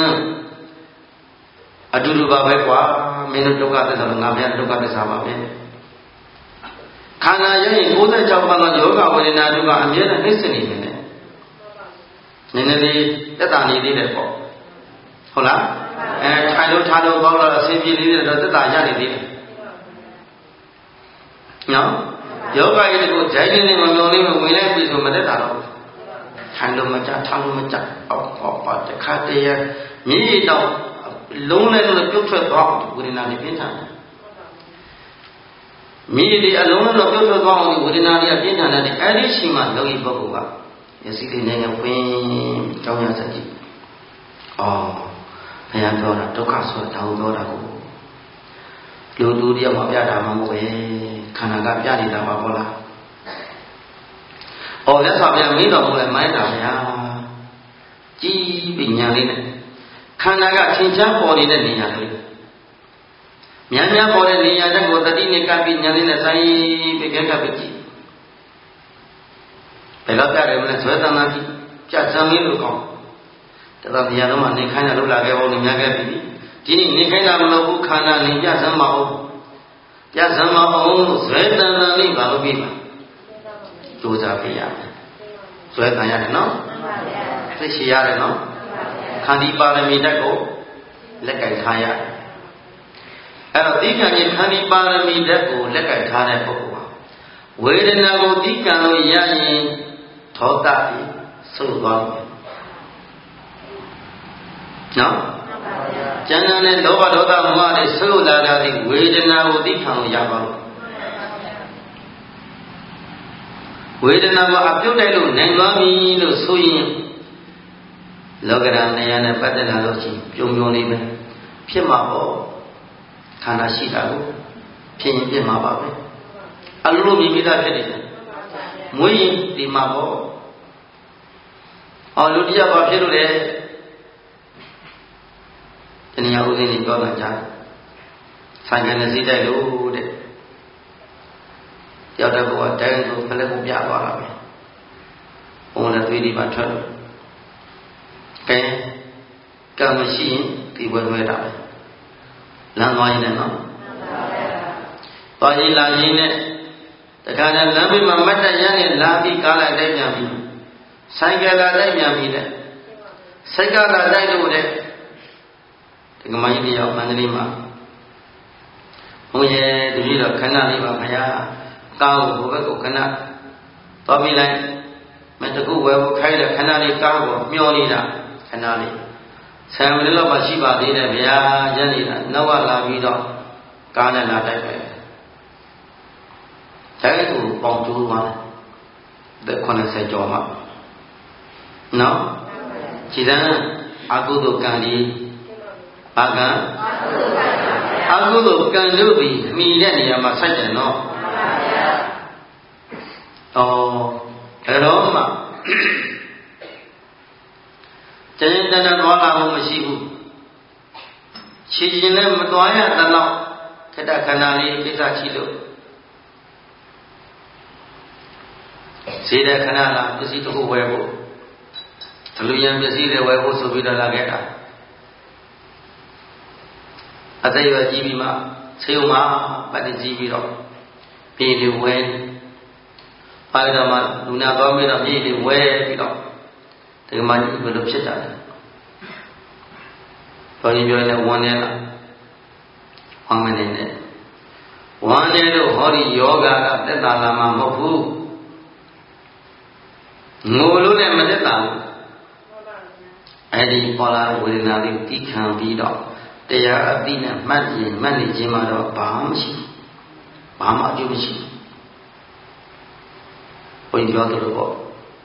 [SPEAKER 1] အတူတူပါပဲကွာမင်းတို့ဒုက္ခသစ္စာလို့ငါပြန်ဒုက္ခသစ္စာပါပဲခန္ဓာရဲ့၉၆ပါးသောယောဂဝေဒနာဒုက္ခအမြဲတမ်းနှိမ့်စနေနေတယ်နည်းနည်းလေးတက်တာနေသေးတယ်ပေါ့ဟုတ်လားအဲထိုင်လို့ထားလို့ပေါက်တော့အဆင်ပြေလေးတော့တက်တာရနေသေးတယ်နော်ယောဂရဲ့ကိုဂျိုင်းနေမမျောလေးမဝင်လိုက်ပြီဆိုမတက်တာတော့ထိုင်လို့မကြထားလို့မကြအောက်အောက်ပါတခါတည်းရမြည်ရတော့လုံးနဲ့တော့ပြုတ်ထွက်သွားဝေဒနာတွေပြင်းထန်တယ်မြည်ဒီအလုံးနဲ့တော့ပြုတ်ထွက်သွားအောင်ဝေဒနာတွေကပြင်းထန်တယ်အဲ့ဒီရှိမှလောကီပုဂ္ဂိုလ်ကမျက်စိလေးနဲ့ဝင်ကြောင်းရစကြည့်အော်ဘုရားပြောတာဒုက္ခဆိုတာတောင်းပြောတာကိုလူလူတယောက်မှပြတာမှမဟုတ်ပဲခန္ဓာကပြနေတာပါဟုတ်လားအော်လက်ဆောင်ပြန်မင်းတော်မူလဲမိုင်းတာဗျာကြည်ပညာလေးနဲ့ခန္ဓာကထင်ရှားပေါ်နေတဲ့နေရာလေးများများပေါ်တဲ့နေရာတက်ကိုတတိနဲ့ကပ်ပြီးညာလေးနဲ့ဆိုင်ပြီးကြက်ကပ်ပြီးကြည့်ဘယ်တော့ပြတယ်မလဲဇွဲသမားကြီးပြတ်စမ်းမင်းလို့ကောင်းတသက်တရားလုံးမှာနေခိုင်းတာလို့လာခဲ့ဖို့နေများခဲ့ပြီဒီနေ့နေခိုင်းတာမလို့ဘူးခန္ဓာနေပြတ်စမ်းမအောင်ပြတ်စမ်းမအောင်ဇွဲသမားလေးဘာလို့ပြီးမှာကြိုးစားပြရတယ်ဇွဲတန်ရတယ်နော်သိရှိရတယ်နော်ခန္ဒီပါရမီတက်ကိုလက်ကင်ထားရအဲ့တော့ဒီကံကြီးခန္ဒီပါရမီတက်ကိုလက်ကင်ထားတဲ့ပုဂ္ဂိုလ်ဟာဝေဒနာကိုဒီကံလို့ရရင်ဒေါသပြီးဆုံးသွားတယ်နော်ကျန်တဲ့လောဘဒေါသမောဟတွေဆုတ်လာတာဒီဝေဒနာကိုသိခံလို့ရပါလို့ဝေဒနာမှာအပြုတ်တိုက်လို့နိုင်သွားပြီလို့ဆိုရင်လောကရဏယနဲ့ပတ်သက်လာလို့ရှိရင်ပြုံပြုံလေးပဲဖြစ်မှာပေါ့ခန္ဓာရှိတာကိုဖြစ်ရင်ဖြစ်မှာပါပဲအလိုလိုမြင်မိတာဖြစ်နေတယ်မွေးရင်ဒီမှာပေါ့အော်လူတရားဘာဖြစ်လို့လဲတဏှာဥစဉ်ကြီးပြောတာကြားဆိုင်ကနေစိတ်တိုက်လို့တဲ့ရောက်တဲ့ဘဝတိုင်းကိုဖလက်ကိုပြသွားတာပဲဘုံနဲ့သွေးဒီမှာထွက်လို့ကဲကံမရှိရင်ဒီဝဲဝဲတာပဲလမ်းသွားရင်လည်းနော်သွားရင်လာရင်လည်းတခါတည်းလမ်းဘေးမှာမတ်တက်ရနဲ့လာပြီးကားလိုက်တိုက်ပြန်ပြီးဆိုင်ကလာတိုက်ပြန်ပြီးတဲ့စိတ်ကလာတိုက်လို့တဲ့ဒီကမကြီးတယောက်မန္တလေးမှာဘုန်းကြီးတပည့်တော်ခဏလေးပါခင်ဗျာကားကိုဘယ်ဘက်ကိုခဏသွားပြီးလိုက်မတကူဝယ်ဖို့ခိုင်းတဲ့ခဏလေးကားကိုမျောနေတာခဏလေးဆယ်မိနစ်လောက်မှရှိပါသေးတယ်ဗျာညနေတာနောက်ကလာပြီးတော့ကားနဲ့လာတိုက်ပဲတိုက်ကိုပေါင်ကျိုးသွားတယ်ခုနှစ်ဆယ်ကျော်မှနော်ခြေတန်းအကုသိုလ်ကံဒီဘာကံအကုသိုလ်ကံတို့ပြီးအမိတဲ့နေရာမှာစိုက်တယ်နော်ဩဒါတော့မှကျန်တဲ့တဏ္ဍသွားလာမှုမရှိဘူးခြေချင်းလည်းမသွားရတဲ့လောက်ခက်တခဏလေးကိစ္စရှိလို့ဈေးတဲ့ခဏလာပစ္စည်းတစ်ခုဝယ်ဖို့ဒလူရန်ပစ္စည်းတွေဝယ်ဖို့ဆိုပြီးတော့လာခဲ့တာအသက်ရွယ်ကြီးပြီးမှဆေးရုံမှာပတ်တည်ကြီးပြီးတော့ပြည်တွေဝယ်ပါရမလူနာသွားပြီးတော့ပြည်တွေဝယ်ပြီးတော့ဒီမှာဘယ်လိုဖြစ်တာလဲတော်ကြီးပြောနေဝမ်းနေလားဝမ်းမနေနဲ့ဝမ်းနေလို့ဟောဒီယောဂကသက်သာလာမှာမဟုတ်ဘူးငိုလို့လည်းမသက်သာဘူးအဲ့ဒီပေါ်လာဝေဒနာလေးတိခံပြီးတော့တရားအသိနဲ့မှတ်ရင်မှတ်နေခြင်းမှာတော့ဘာမှမရှိဘူးဘာမှအကျိုးမရှိဘူးဘုန်းကြီးပြောသလိုပေါ့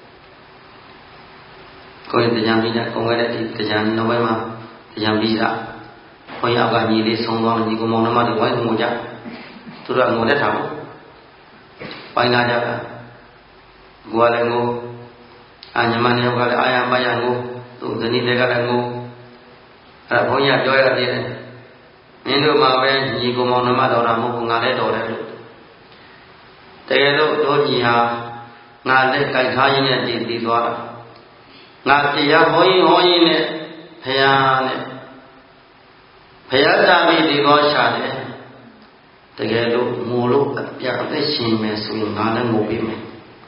[SPEAKER 1] ကိုယ်တရားပြီးတဲ့ကိုယ်ရဲ့ဒီတရားနောက်ပိုင်းမှာတရားပြီးတာဘုန်းကြီးအောက်ကညီလေးဆုံးသွားလို့ညီကောင်မောင်နှမတွေဝိုင်းငိုကြသူတို့ကငိုတဲ့ထားပေါ့ဝိုင်းလာကြတာကိုယ်ကလည်းငိုအာညီမနဲ့ကလည်းအာရမရငိုသူဇနီးတွေကလည်းငိုအဲ့ဘုန်းကြီးပြောရသေးတယ်မင်းတို့မှာပဲညီကောင်မောင်နှမတော်တာမဟုတ်ဘူးငါလည်းတော်တယ်လို့တကယ်လို့တို့ညီဟာငါလက်ကြိုက်ထားရင်းနဲ့တည်တည်သွားတာငါတရားဟောရင်ဟောရင်နဲ့ဖယားနဲ့ဖယားတာပြီးဒီကောရှာတယ်တကယ်လို့ငိုလို့အပြတ်အသက်ရှင်မယ်ဆိုရင်ငါလည်းငိုပေးမယ်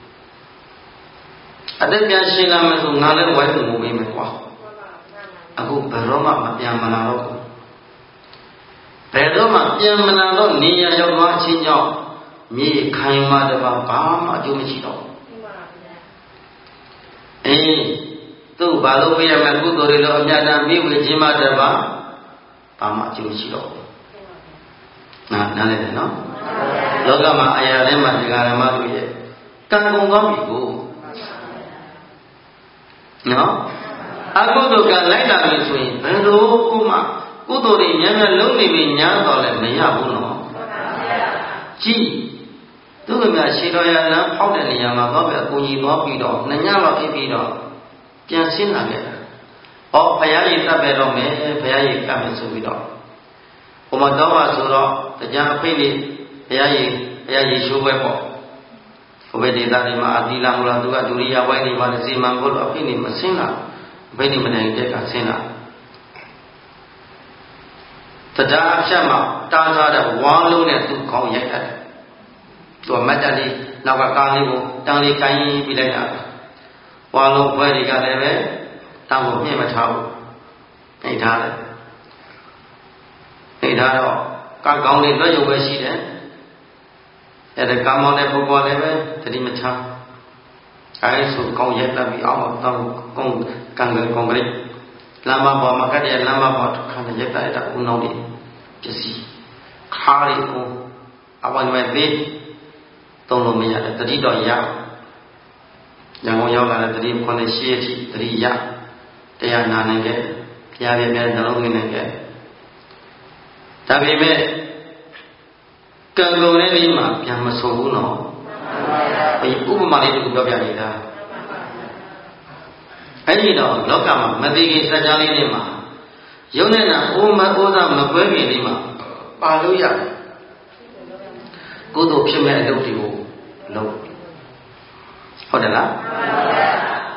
[SPEAKER 1] အသက်ပြန်ရှင်လာမယ်ဆိုငါလည်းဝိုင်းငိုပေးမယ်ကွာအခုဘယ်တော့မှမပြန်မလာတော့ဘူးဘယ်တော့မှပြန်မလာတော့နေရရောက်သွားအချင်းကြောင့်မြေခိုင်မှတပါဘာမှအကျိုးမရှိတော့ဘူးအေးသူ့ဘာလို့ပြရမလဲကုသိုလ်တွေလို့အမြတ်တမ်းပြီးဝေခြင်းမှတပါဘာမှအကျိုးမရှိတော့ဘူးနားနားလည်တယ်နော်လောကမှာအရာတိုင်းမှာဒီဃာရမတို့ရဲ့ကံကုန်သွားပြီကိုနော်အကုသိုလ်ကလိုက်လာပြီဆိုရင်ဘယ်လိုမှကုသိုလ်တွေများများလုံးနေပြီညာတော့လည်းမရဘူးနော်ကြည့်သူကများရှေတော်ရလမ်းဖောက်တဲ့နေရာမှာတော့ပဲအကူကြီးသွားပြီးတော့နှစ်ညလောက်အိပ်ပြီးတော့ပြန်ဆင်းလာခဲ့တာ။အော်ဘုရားကြီးတတ်ပဲတော့မယ်ဘုရားကြီးကပ်မယ်ဆိုပြီးတော့ဘုမတော်ပါဆိုတော့တရားအဖိတ်လေးဘုရားကြီးဘုရားကြီးရှိုးပွဲပေါ့။ဘုဘဒေတာတွေမှာအတိလာမလားသူကဒုရိယဝိုင်းနေပါလေစီမံဖို့တော့အဖိတ်နေမဆင်းလာဘယ်နေမနိုင်တဲ့ကဆင်းလာတရားအဖြတ်မှာတားထားတဲ့ဝါလုံးနဲ့သူခေါင်းရိုက်တယ်။သူကမတ်တလေးနောက်ကကားလေးကိုတန်းလေးကိုင်းပြီးလိုက်တာ။ဝါလုံးဘွဲတွေကလည်းပဲတောင်းကိုမြင့်မထားဘူး။နှိပ်ထားတယ်။နှိပ်ထားတော့ကားကောင်းလေးလွတ်ရုံပဲရှိတယ်။အဲ့ဒါကားမောင်းတဲ့ပုဂ္ဂိုလ်လည်းပဲတတိမချာ။အဲဆိုကောင်းရက်တက်ပြီးအောင်တော့ကောင်းကံကံကောင်းကလေးလမ်းမပေါ်မှာကတည်းကလမ်းမပေါ်ခါနဲ့ရက်တက်တာဦးနှောင်းလေးပစ္စည်းခါရီကိုအဝန်မဲ့သေးသုံးလို့မရတယ်တတိတော်ရရန်ကုန်ရောက်လာတဲ့တတိခုနှစ်ရှိအထိတတိရတရားနာနိုင်ခဲ့ဘုရားပြည့်ပြည့်နှလုံးသွင်းနိုင်ခဲ့ဒါပေမဲ့ကံကုန်တဲ့နေ့မှာပြန်မဆိုဘူးနော်ဒီဥပမာလေးတစ်ခုပြောပြနေတာအဲ့ဒီတော့လောကမှာမသိခင်စัจ जा လေးတွေမှာယုံနေတာအိုးမအိုးသားမကွဲခင်လေးမှာပါလို့ရတယ်ကုသိုလ်ဖြစ်မဲ့အလုပ်တွေကိုလုပ်ဟုတ်တယ်လားတ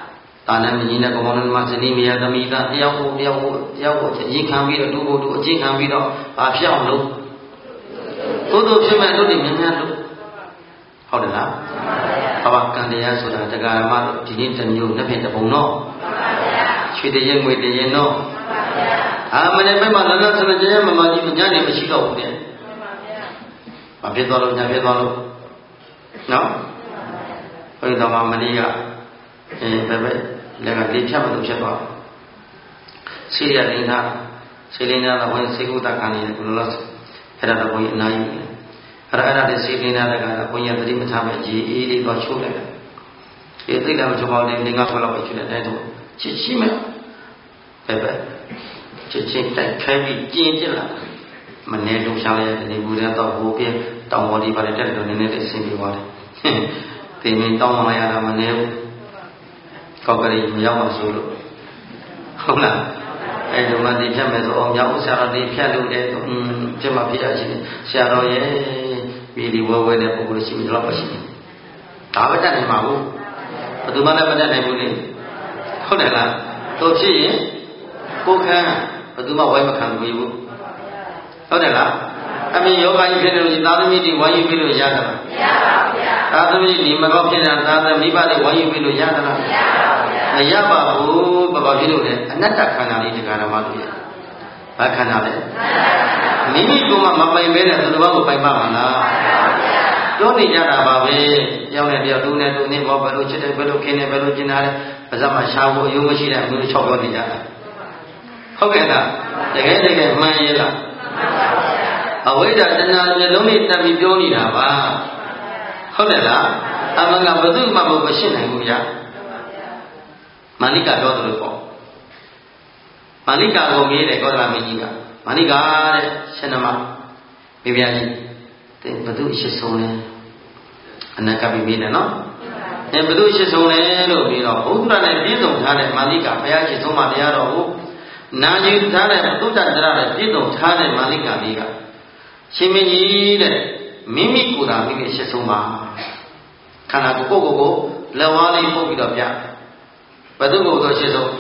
[SPEAKER 1] သာနမင်းနဲ့ကောင်ကောင်နဲ့မဇနီးမယားသမီးသားတယောက်ကိုတယောက်ကိုတယောက်ကိုအရင်ခံပြီးတော့လူကိုလူအချင်းခံပြီးတော့ဘာဖြစ်အောင်လုပ်သို့တို့ဖြစ်မဲ့တို့တွေများများလို့ဟုတ်တယ်လားဘာပါကံတရားဆိုတာတရားဓမ္မဒီနေ့တစ်မျိုးနှစ်ဖြင့်တစ်ပုံတော့ရွှေတရက်ငွေတရက်တော့အာမနေ့ဘက်မှာလလဆလကျဲမမကြီးမညနေမရှိတော့ဘူးတဲ့ဘာဖြစ်သွားလို့ညာဖြစ်သွားလို့နော်ဘုရားတော်မမနေ့ကအဲဘယ်ဘက်လည်းကလေဖြတ်မလို့ဖြစ်သွားစီရလင်းသားစီလင်းသားတော့ဝင်စေကုတခံနေတယ်ဘုလိုလို့အဲ့ဒါတော့ဘုန်းကြီးအနားယူတယ်အဲ့ဒါအဲ့ဒါတည်းစီလင်းသားကဘုန်းကြီးသတိမထားပဲကြီးအေးလေးတော့ချိုးလိုက်တယ်ဒီသိတယ်မချိုးပါဘူးဒီငါခွက်လောက်ပဲချိုးတယ်အဲ့ဒါချစ်ရှိမဲ့ပဲပဲချစ်ချင်းတိုက်ခဲပြီးကျင်းကျလာမနေလုံးရှာလိုက်တဲ့ဒီဘူးတဲ့တော့ဟိုပြတောင်ပေါ်ဒီပါတဲ့တက်တော့နည်းနည်းလေးဆင်းပြေသွားတယ်တင်မင်းတောင်းမှရတာမနေဘူးကောက်ကလေးမရောက်အောင်ဆိုလို့ဟုတ်လားအဲ့ဒီမှာဒီဖြတ်မယ်ဆိုအောင်မြောက်ဆရာတော်ဒီဖြတ်လို့တဲ့อืมပြတ်မှဖြစ်ရချင်းဆရာတော်ရဲ့ပြည်ဒီဝဲဝဲတဲ့ပုဂ္ဂိုလ်ရှိပြီတော့မရှိဘူးဒါပဲတတ်နေမှာဘူးဘယ်သူမှလည်းမတတ်နိုင်ဘူးလေဟုတ်တယ်လားတို့ဖြစ်ရင်ကိုယ်ခံဘယ်သူမှဝိုင်းမခံဘူးဟုတ်တယ်လားအမေယောဂကြီးဖြစ်နေလို့သာသမီတွေဝိုင်းယူပြီးလို့ရတာလားမရပါဘူးဗျာသာသမီဒီမကောက်ဖြစ်တာသာသမီမိဘတွေဝိုင်းယူပြီးလို့ရတာလားမရပါဘူးဗျာမရပါဘူးဘာဘာဖြစ်လို့လဲအနတ္တခန္ဓာလေးတရားဓမ္မတို့ရဘာခန္ဓာလဲမိမိကမှမပိုင်ပဲတဲ့သူတော်ကိုပိုင်ပါမလားပြောနေကြတာပါပဲကြောင်းနဲ့တယောက်တူနဲ့တူနဲ့ဘောဘယ်လိုချစ်တယ်ဘယ်လိုခင်းတယ်ဘယ်လိုကျင်တာလဲပါဇက်မှာရှားဖို့အယုံမရှိတဲ့မျိုးချောက်ပြောနေကြတာဟုတ်ကဲ့လားတကယ်တကယ်မှန်ရဲ့လားအဝိဇ္ဇာတဏှာမျိုးလုံးနဲ့တက်ပြီးပြောနေတာပါဟုတ်တယ်လားအမှန်ကဘယ်သူမှမရှင်းနိုင်ဘူးဗျာမာလိကပြောတယ်လို့ပေါ့မာလိကကိုမေးတယ်ကောသလမင်းကြီးကမာလိကတဲ့ရှင်နမဘေဗျာကြီးတဲ့ဘယ်သူအရှိဆုံးလဲအနာကပ်ပြီးမေးတယ်နော်အဲဘယ်သူအရှိဆုံးလဲလို့ပြီးတော့ဘုရားနဲ့ပြည့်စုံထားတဲ့မာလိကဘုရားရှိဆုံးမတရားတော်ကိုနာယူထားတဲ့သုတ္တတရနဲ့ပြည့်စုံထားတဲ့မာလိကလေးကရှင်မင်းကြီးတဲ့မိမိကိုယ်သာမိမိအရှိဆုံးပါခန္ဓာကိုယ်ကိုယ်ကိုလက်ဝါးလေးပုတ်ပြီးတော့ပြဘယ်သူကိုယ်တော့အရှိဆုံး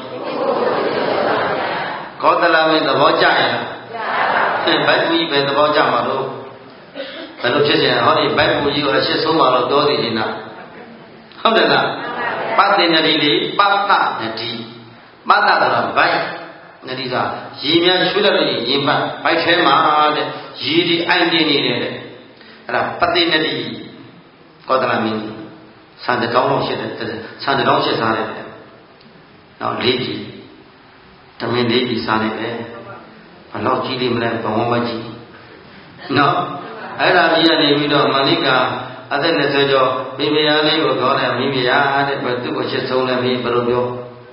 [SPEAKER 1] ကောသလမင်းသဘောကျရဲ့လားဘိုက်ဘူးကြီးပဲသဘောကျမှာလို့ဘယ်လိုဖြစ်နေလဲဟောဒီဘိုက်ဘူးကြီးကိုအရှိဆုံးပါလို့ပြောနေနေတာဟုတ်တယ်လားပတ္တိနတိလေးပတ္တနတိပတ္တဆိုတာဘိုက်နတိကရေများရွှေ့လိုက်လို့ရင်ပတ်ဘိုက်ထဲမှာတဲ့ရေဒီအိုင်နေနေတယ်တဲ့အဲ့ဒါပတ္တိနတိကောသလမင်းကြီးဆန်တောင်းလောက်ရှိတယ်ဆန်တောင်းရှိစားတယ်နောက်လေးကြီးတမင်လေးကြီးစားနေတယ်ဘလောက်ကြီးလေးမလဲဘဝမကြီးနော်အဲ့ဒါကြီးကနေပြီးတော့မာလိကအသက်၂၀ကျော်မိဖုရားလေးကိုပြောတယ်မိဖုရားတဲ့ဘယ်သူ့ကိုချစ်ဆုံးလဲမိဘယ်လိုပြော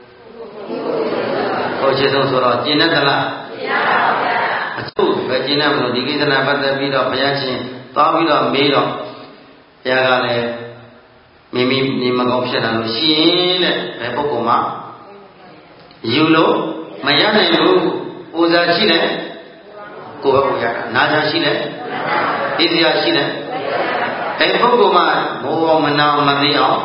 [SPEAKER 1] ကိုချစ်ဆုံးဆိုတော့ကျင်တတ်လားကျင်ပါပါဗျာအခုပဲကျင်တတ်မလို့ဒီကိစ္စနဲ့ပတ်သက်ပြီးတော့ဘုရားရှင်သွားပြီးတော့မေးတော့ဘုရားကလည်းမိမိနေမကောင်းဖြစ်တာလို့ရှိရင်တဲ့ဘယ်ပုဂ္ဂိုလ်မှယူလို့မရနိုင်ဘူးပူဇာရှိတယ်ကိုယ်ပဲပူရတာနာဇာရှိတယ်ဣဇာရှိတယ်အဲ့ပုဂ္ဂိုလ်မှဘောမနာမသိအောင်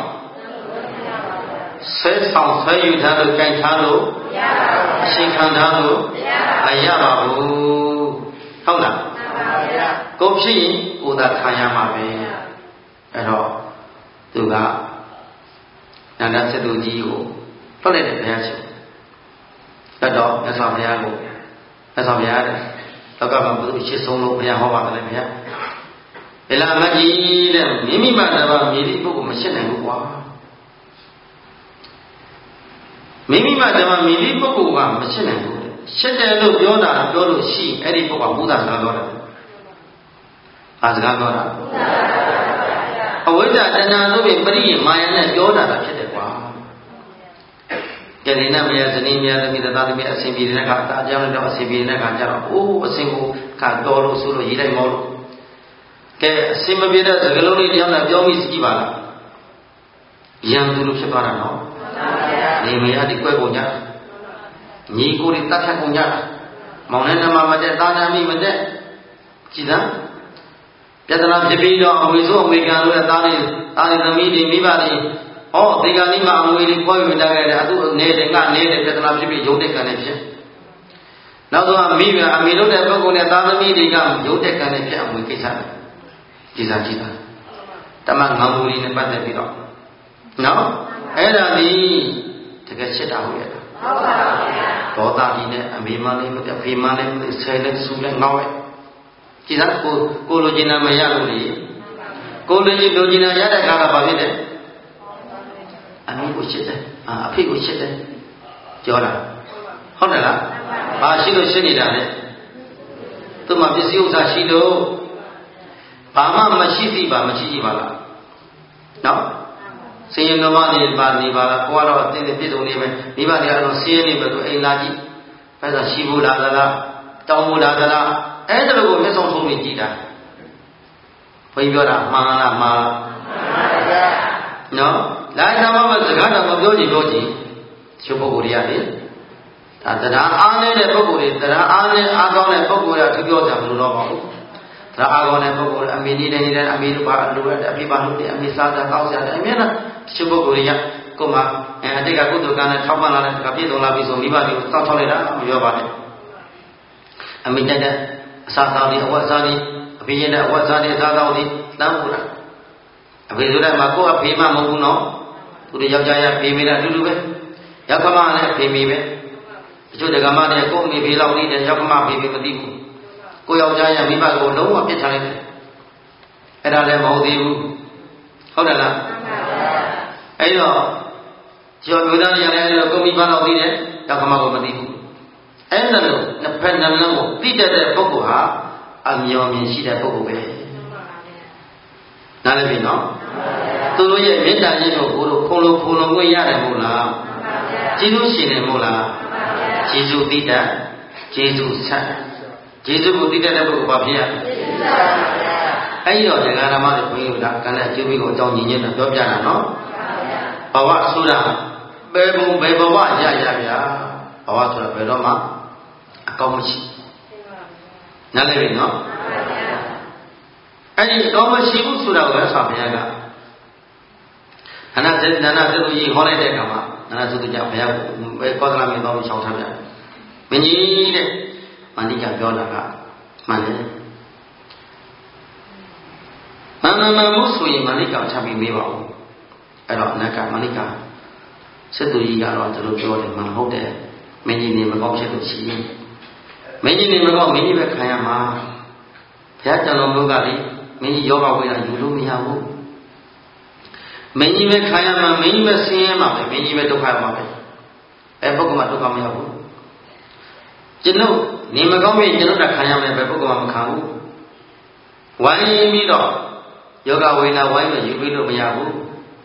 [SPEAKER 1] ဆွဲဆောင်ဆွဲယူထားလို့ကြိုက်ထားလို့မရပါဘူးအရှင်ခံထားလို့မရပါဘူးဟုတ်လားမှန်ပါဗျာကိုဖြစ်ရင်ကိုယ်သာခံရမှာပဲအဲ့တော့သူကနန္ဒသတ္တုကြီးကိုထွက်လိုက်တဲ့ဘုရားရှင်တတ်တော့မြတ်စွာဘုရားကိုမြတ်စွာဘုရားတဲ့လောကမှာဘုသူရှိဆုံးလို့ဘုရားဟောပါတယ်ဗျာဘယ်လာမကြီးတဲ့မိမိမှတပါမြေတိပုဂ္ဂိုလ်မရှင်းနိုင်ဘူးကွာမိမိမှတပါမြေတိပုဂ္ဂိုလ်ကမရှင်းနိုင်ဘူးရှင်းတယ်လို့ပြောတာပြောလို့ရှိအဲ့ဒီပုဂ္ဂိုလ်ကဘုရားစကားပြောတာဘာစကားပြောတာအဝိဇ္ဇာတဏှာတို့ပြင်ပရိယေမာယနဲ့ပြောတာဖြစ်တယ်ကွာကျန်နေတဲ့မယားဇနီးမယားသမီးသားသမီးအစဉ်ပြေတဲ့အခါအတားကြောင်းတော့အစဉ်ပြေတဲ့အခါကျတော့အိုးအစဉ်ကိုကတော်လို့ဆိုလို့ရေးလိုက်မောလို့ကဲအစဉ်မပြေတဲ့စကားလုံးလေးတယောက်နဲ့ပြောမိစကြည့်ပါလားရံသူလို့ဖြစ်သွားတာနော်နေမယားဒီကွဲကုန်ကြညီကိုတွေတတ်ထက်ကုန်ကြမောင်နဲ့နှမမတဲ့သာနာမိမတဲ့ကြည်သာပြဿနာဖြစ်ပြီးတော့အဝိဇ္ဇအဝိကံလို့တဲ့သားလေးသားလေးသမီးတွေမိဘတွေ哦，这个你妈为了关于大概的，都那的俺那的，这他妈是比有的干的片。那时候米个米路的不过呢，当时米的个有的干的片，我给啥？记啥记啥？他妈俺屋里呢，把这知道。喏，哎，那你这个吃大回来了。多大的呢？米嘛呢？不叫米嘛呢？菜呢？蔬菜熬的。记啥？过过路经那么样路的，过路经路经那也得干了把的的。阿米ကိုချစ်တယ်အာအဖေကိုချစ်တယ်ပြောတာဟုတ်တယ်လားဘာရှိလို့ချစ်နေတာလဲသူ့မှာပစ္စည်းဥစ္စာရှိလို့ဘာမှမရှိသိပါမရှိကြည့်ပါလားနော်စင်ရင်တော်မနေပါနေပါလားကိုကတော့အသိသိပြည့်စုံနေပဲမိဘတွေကတော့စင်းနေပဲသူအိမ်လာကြည့်ပဲဆိုရှိဖို့လားသလားတောင်းဖို့လားသလားအဲ့ဒါလိုကိုမျက်စုံဆုံးနေကြည့်တာဘုန်းကြီးပြောတာမှားလားမှားလားနော်来，咱们们自家咱们表弟表弟，就不过的呀的，他这他阿奶的不过的，这他阿奶阿公的不过呀，就表咱们知道吧？这阿公的不过的，阿妹你的你的阿妹都把路的阿妹把路的阿妹啥子搞啥的，阿妹呢就不过的呀，干嘛？哎，这个工作干的超班了的，这个别动了，别说你把就早操来了，不要把的，阿妹现在啥道理，我啥的，阿妹现在我啥的啥道理，难不了。阿妹说的嘛，我阿妹嘛没不孬。သူတို့ယောက်ျားရဖေးမိတာအတူတူပဲယောက်ကမလည်းဖေးမိပဲတချို့တက္ကမတွေကိုယ်အမိဖေးလောက်လေးတဲ့ယောက်ကမဖေးမိမသိဘူးကိုယောက်ျားရမိဘကိုလုံးဝပြစ်ထားလိုက်တယ်အဲ့ဒါလည်းမဟုတ်သေးဘူးဟုတ်တယ်လားအဲ့တော့ကျော်မျိုးသားရလည်းကိုမိဘလောက်သိတယ်ယောက်ကမကိုမသိဘူးအဲ့ဒါလို့နှစ်ဖက်နှလုံးကိုသိတတ်တဲ့ပုဂ္ဂိုလ်ဟာအမျော်မြင်ရှိတဲ့ပုဂ္ဂိုလ်ပဲနားလည်ပြီနော်သူတို့ရဲ့မေတ္တာခြင်းကိုကိုယ်တို့ခုံလုံးခုံလုံးဝင်ရတယ်မို့လားကျေးဇူးရှင်တယ်မို့လားကျေးဇူးသိတတ်ကျေးဇူးဆက်ကျေးဇူးကိုသိတတ်တဲ့ပုဂ္ဂိုလ်ဘာဖြစ်ရလဲအဲ့ဒီတော့ဒကာဓမ္မတွေဘုန်းကြီးတို့ကကံနဲ့ကျိုးပြီးကိုအကြောင်းညင်ညင်တော့ပြောပြတာနော်ဘဝဆိုတာဘယ်ဘုံဘယ်ဘဝရရဗျာဘဝဆိုတာဘယ်တော့မှအကောင်းမရှိနားလည်ပြီနော်အဲ့ဒီတော့မရှိဘူးဆိုတာကိုလည်းဆောင်းဘုရားကခဏစနနာသုကြီးဟောလိုက်တဲ့အခါမှာနနာသုတကြဘုရားပဲကောသလမင်းတော်ကိုရှောင်ထားပြန်မင်းကြီးတဲ့မန္တိကပြောတာကမှန်တယ်မန္တမမှုဆိုရင်မန္တိကချပြီးမေးပါဦးအဲ့တော့အနက်ကမန္တိကစစ်သူကြီးကတော့ဒီလိုပြောတယ်မှန်ဟုတ်တယ်မင်းကြီးနေမကောင်းဖြစ်လို့ရှိရင်မင်းကြီးနေမကောင်းမင်းကြီးပဲခံရမှာဘုရားကျွန်တော်တို့ကလေမင်းကြီးယောဂဝေဒယူလို့မရဘူးမင်းကြီးပဲခံရမှာမင်းကြီးပဲဆင်းရဲမှာပဲမင်းကြီးပဲဒုက္ခရမှာပဲအဲပုဂ္ဂိုလ်မှာဒုက္ခမရောက်ဘူးကျွန်ုပ်နေမကောင်းပြီကျွန်ုပ်ကခံရမယ်ပဲပုဂ္ဂိုလ်မှာမခံဘူးဝိုင်းပြီးတော့ယောဂဝေဒဝိုင်းလို့ယူပြီးလို့မရဘူး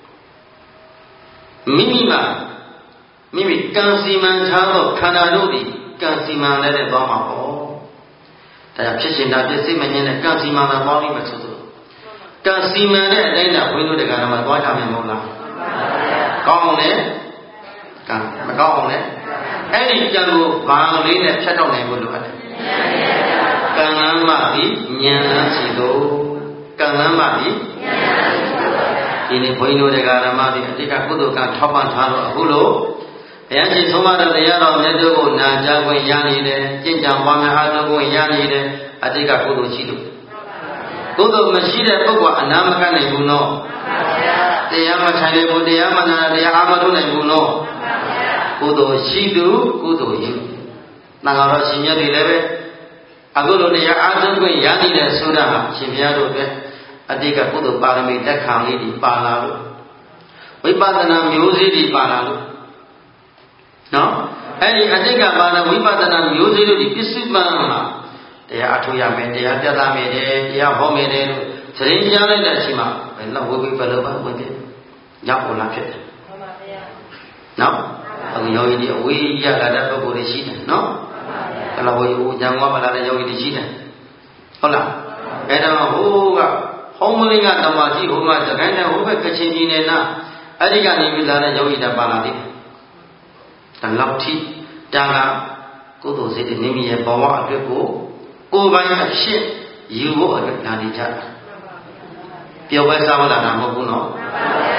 [SPEAKER 1] မိမိမှာမိမိကံစီမံထားသောခန္ဓာတို့သည်ကံစီမံလည်းတဲ့သွားမှာပေါ့ဒါကြောင့်ဖြစ်ရှင်တာပြည့်စုံမင်းနဲ့ကံစီမံတာပေါင်းပြီးမှဆိုဆိုကံစီမံတဲ့အတိုင်းသာဘုန်းကြီးတို့တရားမှာသွားကြမယ်မဟုတ်လားကောင်းအောင်လေကံမကောင်းအောင်လေအဲ့ဒီကံကိုဘာလေးနဲ့ဖြတ်တော့နိုင်ဖို့လိုအပ်တယ်ကံလမ်းမှသည်ဉာဏ်လမ်းစီတို့ကံလမ်းမှသည်ဒီနေ့ဘုန်းကြီးတို့တရားဓမ္မတွေအတိတ်ကကုသိုလ်ကံထောက်ပံ့ထားတော့အခုလို့ဘုရားရှင်ဆုံးမတဲ့တရားတော်မြတ်တို့ကိုနာကြားခွင့်ရနေတယ်ကျင့်ကြံပွားများအားထုတ်ခွင့်ရနေတယ်အတိတ်ကကုသိုလ်ရှိလို့ကုသိုလ်မရှိတဲ့ပုဂ္ဂိုလ်အနာမကနိုင်ဘူးနော်တရားမထိုင်နိုင်ဘူးတရားမနာတရားအားမထုတ်နိုင်ဘူးနော်ကုသိုလ်ရှိသူကုသိုလ်ယူနာဂတော်ရှင်မြတ်တွေလည်းပဲအခုလိုတရားအားထုတ်ခွင့်ရနေတဲ့ဆိုတာဟာရှင်ဘုရားတို့အတွက်အတိတ်ကကုသိုလ်ပါရမီတက်ခံလေးဒီပါလာလို့ဝိပဿနာမျိုးစေ့ဒီပါလာလို့နော်အဲ့ဒီအတိတ်ကပါဏဝိပဿနာမျိုးစေ့တို့ဒီပစ္စုပန်မှာတရားအထောက်ရမယ်တရားပြသမယ်တရားဟောမယ်လို့သတင်းကြားလိုက်တဲ့အချိန်မှာဘယ်တော့ဝိပိပလောဘဝင်တယ်ရောက်ပေါ်လာဖြစ်တယ်မှန်ပါဗျာနော်အခုယောဂီတွေအဝေးရလာတဲ့ပုဂ္ဂိုလ်တွေရှိတယ်နော်မှန်ပါဗျာဘယ်လိုဝေးဦးကြံဝါမလာတဲ့ယောဂီတွေရှိတယ်ဟုတ်လားအဲ့တော့ဟိုးကဟောမလင်းကဓမ္မကြီးဟိုမှာသခိုင်းတဲ့ဟိုဘက်ကချင်ကြီးနေနာအဲ့ဒီကနေပြီးလာတဲ့ယောဂီတွေပါလာတယ်တလောက်ထိတာကကုသိုလ်စိတ်တွေမိမိရဲ့ဘဝအတွက်ကိုကိုယ်ပိုင်အဖြစ်ယူဖို့အတွက်လာနေကြတာပျော်ပွဲစားမလာတာမဟုတ်ဘူးနော်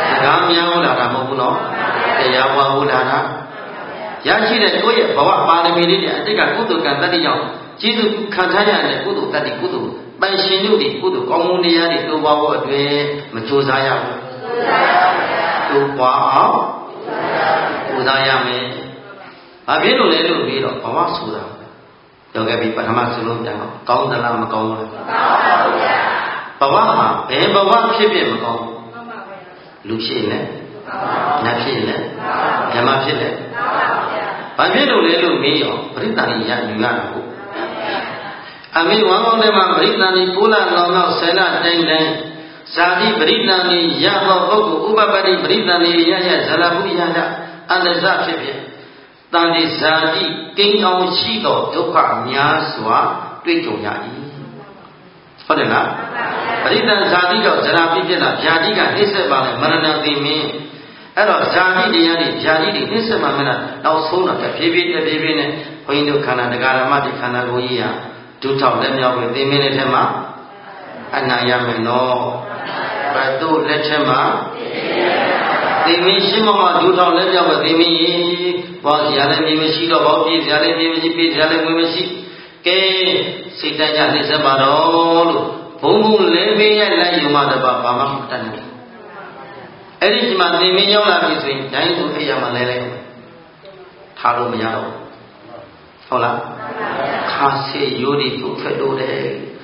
[SPEAKER 1] ကားများဟုတ်လားဒါမဟုတ်ဘူးနော်တရားဝါဟုတ်လားဒါရရှိတဲ့ကိုယ့်ရဲ့ဘဝပါရမီလေးတွေအတိတ်ကကုသိုလ်ကံတတ္တိကြောင့်ကျေးဇူးခံထားရတဲ့ကုသိုလ်တတ္တိကုသိုလ်ပိုင်ရှင်တို့ဒီကုသိုလ်ကောင်းမှုတရားတွေတိုးပွားဖို့အတွက်မကြိုးစားရဘူးတိုးပွားအောင်ကြိုးစားရမယ်ဘာဖြစ်လို့လဲလို့ပြီးတော့ဘဝဆိုတာပြောခဲ့ပြီးပထမဆုံးလုံးပြန်တော့ကောင်းသလားမကောင်းဘူးလားဘဝမှာဘယ်ဘဝဖြစ်ဖြစ်မကောင်းဘူးလူဖြစ်နေနတ်ဖြစ်နေဓမ္မဖြစ်နေဘာဖြစ်လို့လဲလို့မေးရောပရိသတ်ကြီးရယူရတာကိုအမေဝမ်းကောင်းတဲ့မှာပရိသတ်ကြီးကိုးလလောင်လောက်ဆယ်လတိုင်းတိုင်းဇာတိပရိသတ်ကြီးရသောပုဂ္ဂိုလ်ဥပပတိပရိသတ်ကြီးရရဇလပုရိယတအန္တဇဖြစ်ဖြစ်တန်ဒီဇာတိကိန်းအောင်ရှိသောဒုက္ခများစွာတွေ့ကြုံရ၏ဟုတ်တယ်လားပရိသတ်ဇာတိကြောင့်ဇရာပြည့်ပြည့်လာဗျာတိကနှိစ္စပါလေမရဏသိမင်းအဲ့တော့ဇာတိတရားတွေဗျာတိတွေနှိစ္စပါမလားနောက်ဆုံးတော့တဖြည်းဖြည်းတဖြည်းဖြည်းနဲ့ဘုန်းကြီးတို့ခန္ဓာတရားဓမ္မတွေခန္ဓာကိုယ်ကြီးဟာဒုထောက်လက်မြောက်ပြီးသိမင်းတဲ့ထဲမှာအနာရမယ်နော်ဘတ်တို့လက်ထဲမှာသိမင်းရှိမမဒုထောက်လက်မြောက်ပြီးသိမင်းကြီးဘောဇာလည်းမြေမရှိတော့ဘောပြေးဇာလည်းမြေမရှိပြေးဇာလည်းမြေမရှိကဲစိတ်တကြနှိစ္စပါတော့လို့ဘုံဘုံလဲပေးရလိုက်ယူမှတပါဘာမှမတတ်နိုင်အဲ့ဒီချိန်မှာသိမင်းရောက်လာပြီဆိုရင်ဒိုင်းသူအိယာမှာလဲလိုက်ထားလို့မရတော့ဟုတ်လားခါစေရိုးဒီကိုဖက်လို့တယ်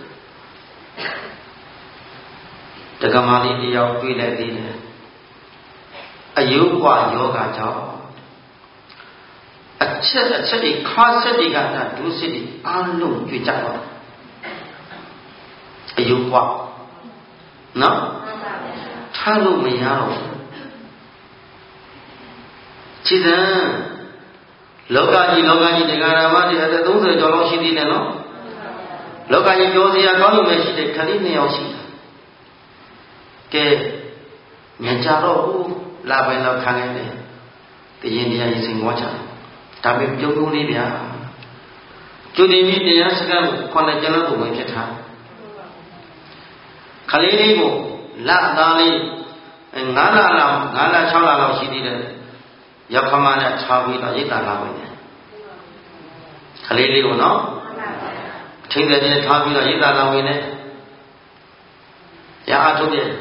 [SPEAKER 1] တက္ကမလေးတယောက်တွေ့လိုက်သေးတယ်အယုတ်ကွာယောဂကြောင့်အချက်အချက်ဒီခါဆက်ဒီကတာဒုစစ်ဒီအားလုံးကြွကြတော့အယုတ်ကွာနော်ထားလို့မရတော့ခြေစံလောကကြီးလောကကြီးတရားဓမ္မတွေအသက်သုံးဆယ်ကျော်လောက်ရှိသေးတယ်နော်လောကကြီးပြောစရာကောင်းလို့မရှိတဲ့ခလေးနှစ်ယောက်ရှိတာကဲညကြတော့ဦးလာပိုင်းတော့ခံခဲ့တယ်တရင်တရားကြီးစိန်ဝါချဒါပေမဲ့ပြုံးကုန်းလေးဗျာကျူတင်ပြီးတရားစကားကိုခေါင်းနဲ့ကျလို့ကိုဝင်ဖြစ်ထားခလေးလေးကိုလာသားလေးငါးလလောက်ငါးလ၆လလောက်ရှိသေးတယ်ရောက်ခမနဲ့ခြားပြီးတော့ရိတ်တာလာဝင်တယ်ခလေးလေးကိုနော်အထင်းတဲ့ချင်းထားပြီးတော့ရိတ်တာလာဝင်တယ်ရအားထုတ်တယ်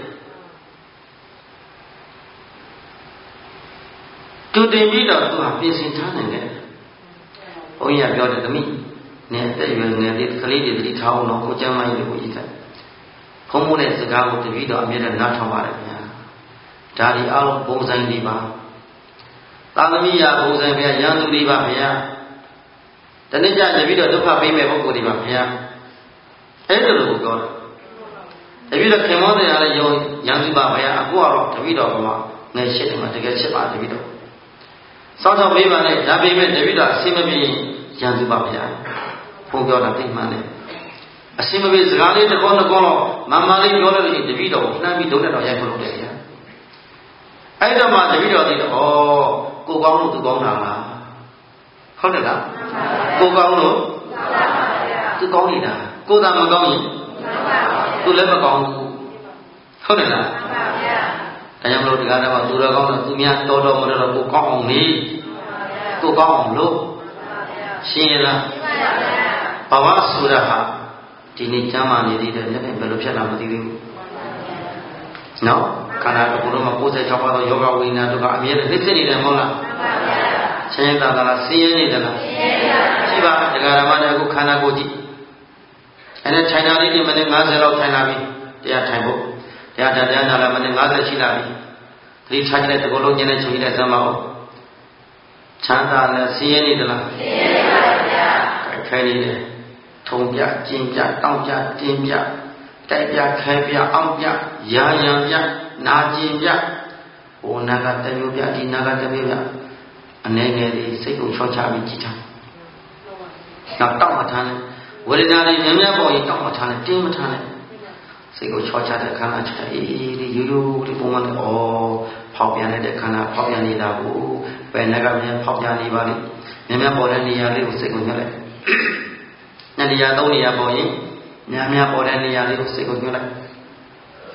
[SPEAKER 1] တူတင်ပြီးတော့သူကပြင်ဆင်ထားနိုင်တယ်ဘုန်းကြီးကပြောတယ်သမီးနဲ့တဲ့ရွယ်ငယ်လေးကလေးတွေတတိထားအောင်တော့ကိုကျမ်းမိုင်းတွေကိုရိတ်တယ်ဖုံးမိုးတဲ့စကားကိုတပည့်တော်အမြဲတမ်းနားထောင်ပါတယ်ဗျာဒါဒီအားလုံးပုံစံဒီပါသာသမီရဘုံစံဘုရားရန်သူတွေပါဗျာတနေ့ကျတပည့်တော်ဒုက္ခပေးမဲ့ပုဂ္ဂိုလ်တွေပါဗျာအဲ့ဒါလိုပြောတာတပည့်တော်ခင်မောတဲ့အားလည်းယုံရန်သူပါဗျာအခုကတော့တပည့်တော်ကငယ်ရှစ်တယ်မှာတကယ်ချစ်ပါတပည့်တော်စောင့်ရှောက်ပေးပါနဲ့ဒါပေမဲ့တပည့်တော်အစင်မပြေရန်သူပါဗျာဘုံပြောတာသိမှန်းတယ်အစင်မပြေစကားလေးတစ်ခေါက်တစ်ခေါက်တော့မမလေးပြောလို့ရှိရင်တပည့်တော်ကိုနှမ်းပြီးဒုနဲ့တော်ရိုက်ဖို့လုပ်တယ်ဗျာအဲ့တော့မှတပည့်တော်သိတော့ဩကိုကောင်းလို့သူကောင်းတာလားဟုတ်တယ်လားကိုကောင်းလို့သူကောင်းနေတာကိုသာမကောင်းရင်သူလည်းမကောင်းဘူးဟုတ်တယ်လားဒါကြောင့်မလို့ဒီကားတော့သူတော်ကောင်းတော့သူများတော်တော်မတော်တော့ကိုကောင်းအောင်နေကိုကောင်းအောင်လို့ရှင်းရလားဘဝဆိုတာဟာဒီနေ့ကျမ်းမာနေသေးတယ်လည်းဘယ်လိုဖြစ်လာမသိသေးဘူးနော်ခန္ဓာတစ်ခုလုံးမှာ၉၆ပါးသောယောဂဝိညာဉ်တို့ကအမြဲတမ်းသိစစ်နေတယ်မဟုတ်လားဆင်းရဲတာလားဆင်းရဲနေတယ်လားဆင်းရဲပါဘူးရှိပါဒကာရမတွေအခုခန္ဓာကိုယ်ကြည့်အဲ့ဒါထိုင်တာလေးဒီမိနစ်၅၀လောက်ထိုင်လာပြီတရားထိုင်ဖို့တရားတရားနာလာမိနစ်၅၀ရှိလာပြီသတိထားကြတဲ့တကောလုံးကျင်းတဲ့ချိန်တဲ့ဇမအောင်ချမ်းသာလဲဆင်းရဲနေတယ်လားဆင်းရဲပါဗျာခဲနေတယ်ထုံပြကျင်းပြတောင်းပြတင်းပြတိုက်ပြခဲပြအောင်ပြရာရံပြနာကျင်ပြဟိုနာကတမျိုးပြဒီနာကတမျိုးပြအနေငယ်လေးစိတ်ကိုချောချပြီးကြည်ထားနောက်တောက်မထားနဲ့ဝေဒနာတွေများများပေါ်ရင်တောက်မထားနဲ့တင်းမထားနဲ့စိတ်ကိုချောချတဲ့ခန္ဓာချက်အေးအေးလေးရိုးရိုးလေးပုံမှန်လေးဩဖောက်ပြန်တဲ့ခန္ဓာဖောက်ပြန်နေတာကိုဘယ်နဲ့ကများဖောက်ပြန်နေပါလိမ့်များများပေါ်တဲ့နေရာလေးကိုစိတ်ကိုညှက်လိုက်နှစ်နေရာသုံးနေရာပေါ်ရင်များများပေါ်တဲ့နေရာလေးကိုစိတ်ကိုညှက်လိုက်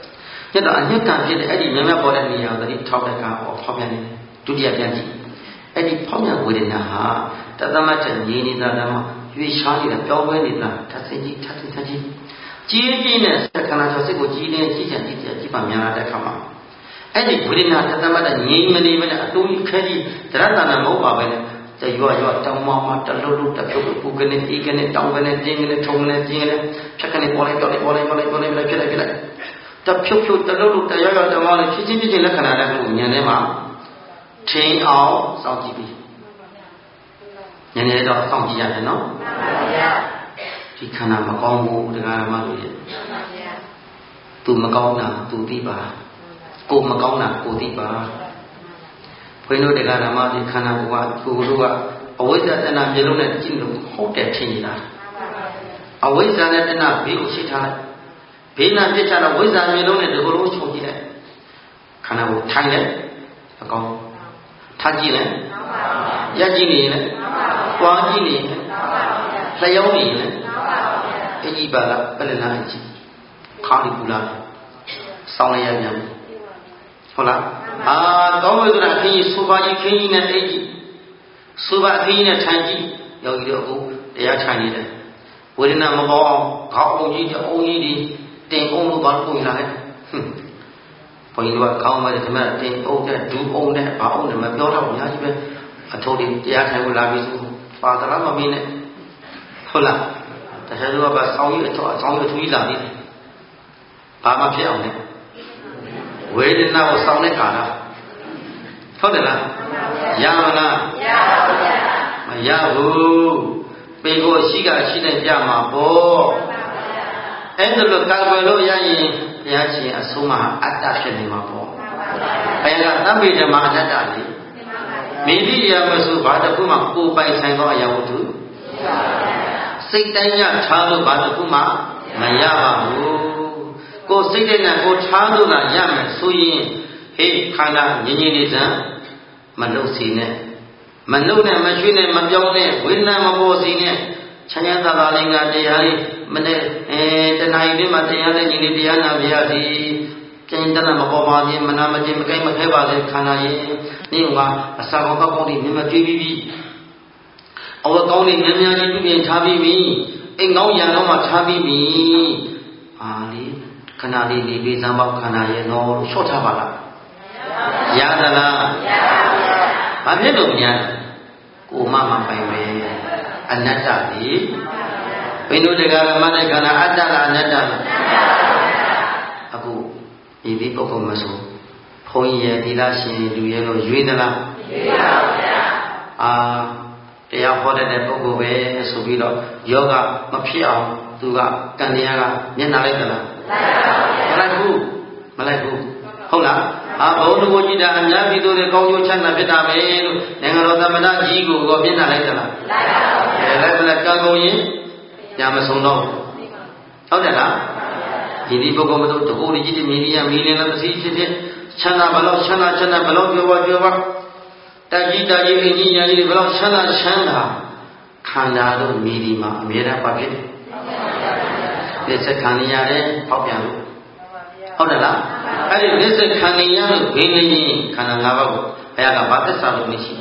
[SPEAKER 1] ကျတော့အညက်ကဖြစ်တဲ့အဲ့ဒီမြမပေါ်တဲ့နေရာသတိထောက်တဲ့ကပေါ်ဖောက်ပြန်နေတယ်ဒုတိယပြန်ကြည့်အဲ့ဒီဖောက်ပြန်ဝေဒနာဟာတသမတ်တဲ့ငြိနေတာဓမ္မရွေးရှားနေတာပြောင်းလဲနေတာထပ်စိတ်ကြီးထပ်စိတ်ထပ်ကြီးကြီးကြီးနဲ့စက္ကနာကျော်စိတ်ကိုကြီးနေကြီးချင်ကြီးချင်ကြီးပါများလာတဲ့ခါမှာအဲ့ဒီဝေဒနာတသမတ်တဲ့ငြိမနေမနဲ့အတူကြီးခဲကြီးဒရတနာမဟုတ်ပါပဲနဲ့တရွရွတောင်းမမတလွတ်လွတ်တဖြုတ်ပူကနေဤကနေတောင်းကနေတင်းကနေထုံကနေတင်းကနေဖြတ်ကနေပေါ်လိုက်ပေါ်လိုက်ပေါ်လိုက်ပေါ်လိုက်ပေါ်လိုက်ဖြစ်လိုက်ဖြစ်လိုက်တဖြုတ်ဖြုတ်တလွတ်လွတ်တရွရွတောင်းမလေးဖြစ်ချင်းဖြစ်ချင်းလက္ခဏာလည်းကိုဉာဏ်ထဲမှာထင်အောင်စောင့်ကြည့်ပြီးဉာဏ်ထဲတော့စောင့်ကြည့်ရတယ်နော်မှန်ပါဗျာဒီခန္ဓာမကောင်းဘူးတရားဓမ္မတွေရဲ့မှန်ပါဗျာသူမကောင်းတာသူသိပါကိုမကောင်းတာကိုသိပါဘုန်းကြီးတို့တရားဓမ္မတွေခန္ဓာကိုယ်ကကိုယ်တို့ကအဝိဇ္ဇာတဏ္ဍမျိုးလုံးနဲ့ကြည့်လို့ဟုတ်တယ်ထင်နေတာအဝိဇ္ဇာနဲ့တဏ္ဍဘေးကိုရှိထားလိုက်ဘေးနာပြစ်ချတော့ဝိဇ္ဇာမျိုးလုံးနဲ့ဒီကိုယ်လုံးချုပ်ကြည့်လိုက်ခန္ဓာကိုထိုင်လိုက်အကောင်းထားကြည့်လိုက်ရက်ကြည့်နေလိုက်တွားကြည့်နေလိုက်လျှောင်းနေလိုက်အကြည့်ပါလားပလနာအကြည့်ခါဒီပူလာဆောင်းရရပြန်ဟုတ်လားအာကောင်းဝိဒနာခင်းကြီးစူပါကြီးခင်းကြီးနဲ့အိတ်ကြီးစူပါခင်းကြီးနဲ့ထိုင်ကြည့်ယောဂီတို့အခုတရားထိုင်နေတယ်ဝေဒနာမပေါ်အောင်ခေါင်းအောင်ကြီးအုံကြီးဒီတင်အောင်လို့ဘာလို့ပုံလာလဲဟွန်းဘုန်းကြီးတို့ကခေါင်းမဲ့ဒီမှာတင်အောင်တဲ့ဒူးအောင်တဲ့ဘာအောင်တယ်မပြောတော့အများကြီးပဲအထုပ်တွေတရားထိုင်ဖို့လာပြီးဆိုပါတလားမမင်းနဲ့ဟုတ်လားတခြားတို့ကဆောင်းကြီးအထုပ်ဆောင်းကြီးအထူးကြီးလာပြီးဘာမှဖြစ်အောင်လဲဝေဒနာကိုစောင့်တဲ့ခါလားဟုတ်တယ်လားရမလားရပါဘူးဗျာမရဘူးပေကိုရှိကရှိတဲ့ကြမှာပေါ့အဲ့ဒါလိုကံွယ်လို့ရရင်ဘုရားရှင်အဆုံးမအတ္တဖြစ်နေမှာပေါ့ဘုရားကသံပေဓမ္မအတ္တလေမိတိရမစုဘာတစ်ခုမှကိုယ်ပိုင်ဆိုင်သောအရာဝတ္ထုစိတ်တိုင်းရထားလို့ဘာတစ်ခုမှမရပါဘူးကိုစိတ်နဲ့ကိုထားလို့သာရမယ်ဆိုရင်ဟေးခန္ဓာငြင်းငြင်းနေစမ်းမနှုတ်စီနဲ့မနှုတ်နဲ့မရွှေ့နဲ့မပြောင်းနဲ့ဝေဒနာမပေါ်စီနဲ့ချမ်းသာသာလေးကတရားလေးမနဲ့အဲတဏှာကြီးတွေမှာတရားလေးညီလေးတရားနာပြရစီကျင်းတနာမပေါ်ပါခြင်းမနာမခြင်းမကိုင်းမခဲပါစေခန္ဓာရဲ့နေကအစာကောင်းကောင်းလေးမြင်မကြွေးပြီးပြီအဝတ်ကောင်းလေးများများကြီးပြုပြင်ထားပြီးပြီအိမ်ကောင်းရံတော့မှထားပြီးပြီအာလေးခဏလေးနေပြီးစမ်းပေါက်ခန္ဓာရဲ့တော့လျှော့ထားပါလားရသလားရပါဘူးဘာဖြစ်လို့များကိုမမပိုင်ပဲအနတ္တလေဘိန္ဒုတက္ကရာမတဲ့ခန္ဓာအတ္တလားအနတ္တလားအခုဒီဒီပုဂ္ဂိုလ်မဆိုဘုန်းကြီးရဲ့သီလရှင်လူရဲ့လို့ရွေးသလားရွေးပါဘူးဗျာအာတရားဟောတဲ့ပုဂ္ဂိုလ်ပဲဆိုပြီးတော့ယောဂမဖြစ်အောင်သူကကံတရားကမျက်နှာလိုက်သလားမလိုက်ဘူးမလိုက်ဘူးဟုတ်လားအာဘုံတကိုကြည့်တာအများပြည်သူတွေကောင်းကျိုးချမ်းသာဖြစ်တာပဲလို့နိုင်ငံတော်သမ္မတကြီးကိုတော့မျက်နှာလိုက်သလားလိုက်ပါဘူးအဲလိုက်ပါလားကံကုန်ရင်ညာမဆုံးတော့ဟုတ်တယ်လားဒီဒီပုဂ္ဂိုလ်မတို့တကူကြီးတွေမင်းကြီးမင်းလည်းမသိဖြစ်ဖြစ်ချမ်းသာဘလို့ချမ်းသာချမ်းသာဘလို့ပြောပါပြောပါတကြီးတကြီးအင်းကြီးညာကြီးဘလို့ချမ်းသာချမ်းသာခန္ဓာတို့မိဒီမှာအမြဲတမ်းပါဖြစ်ပြစ္ဆခံရတဲ့ပေါက်ပြန်လို့ဟုတ်တယ်လားအဲ့ဒီပြစ္ဆခံရလို့ဘင်းနေရင်ခန္ဓာ၅ပါးကိုဘုရားကဘာသစ္စာလို့မရှိ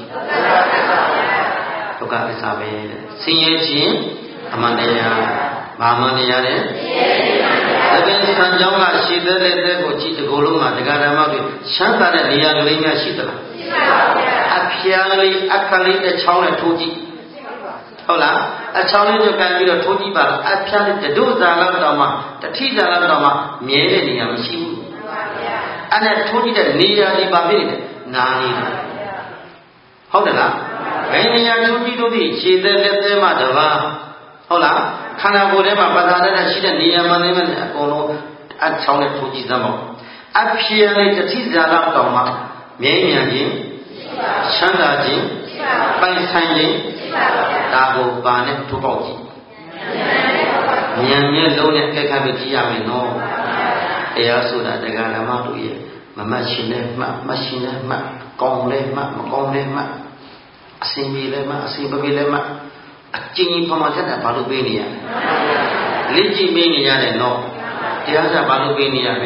[SPEAKER 1] ဒုက္ခသစ္စာပဲဆင်းရဲခြင်းအမှန်တရားဘာမှန်တရားတဲ့သဘင်ဆံကြောင်းကရှိတဲ့တဲ့ကိုကြည့်တကိုယ်လုံးမှာတရားဓမ္မတွေချမ်းသာတဲ့နေရာကလေးများရှိသလားရှိပါဘူးဗျာအဖျားလေးအခက်လေးတစ်ချောင်းနဲ့ထိုးကြည့်ဟုတ်လားအချောင်းလေးကြကန်ပြီးတော့ထိုးကြည့်ပါလားအဖျားလေးတဒုဇာလောက်တော့မှတတိဇာလောက်တော့မှမြဲတဲ့နေရာမရှိဘူးမှန်ပါဗျာအဲ့ဒါထိုးကြည့်တဲ့နေရာဒီပါဖြစ်နေတယ်နာနေတယ်ဟုတ်တယ်လားဘယ်နေရာထိုးကြည့်လို့ဒီခြေသက်လက်သက်မှတပါဟုတ်လားခန္ဓာကိုယ်ထဲမှာပဓာတ်နဲ့ရှိတဲ့နေရာမှနေမှအကုန်လုံးအချောင်းနဲ့ထိုးကြည့်စမ်းပါအဖျားလေးတတိဇာလောက်တော့မှမြဲမြံခြင်းချမ်းသာခြင်းပိုင်ဆိုင်ခြင်းဒါကိုပါနဲ့ထိုးပေါက်ကြည့်ဉာဏ်နဲ့လုံးနဲ့အခက်ခက်ပဲကြည့်ရမယ်နော်တရားဆိုတာတရားဓမ္မတို့ရဲ့မမတ်ရှင်နဲ့မှတ်မရှင်နဲ့မှတ်ကောင်းလဲမှတ်မကောင်းလဲမှတ်အစင်ပြေလဲမှတ်အစင်မပြေလဲမှတ်အကျဉ်းကြီးဖမှန်တဲ့ဘာလို့ပေးနေရလဲလက်ကြည့်မင်းနေရတယ်နော်တရားစားဘာလို့ပေးနေရလဲ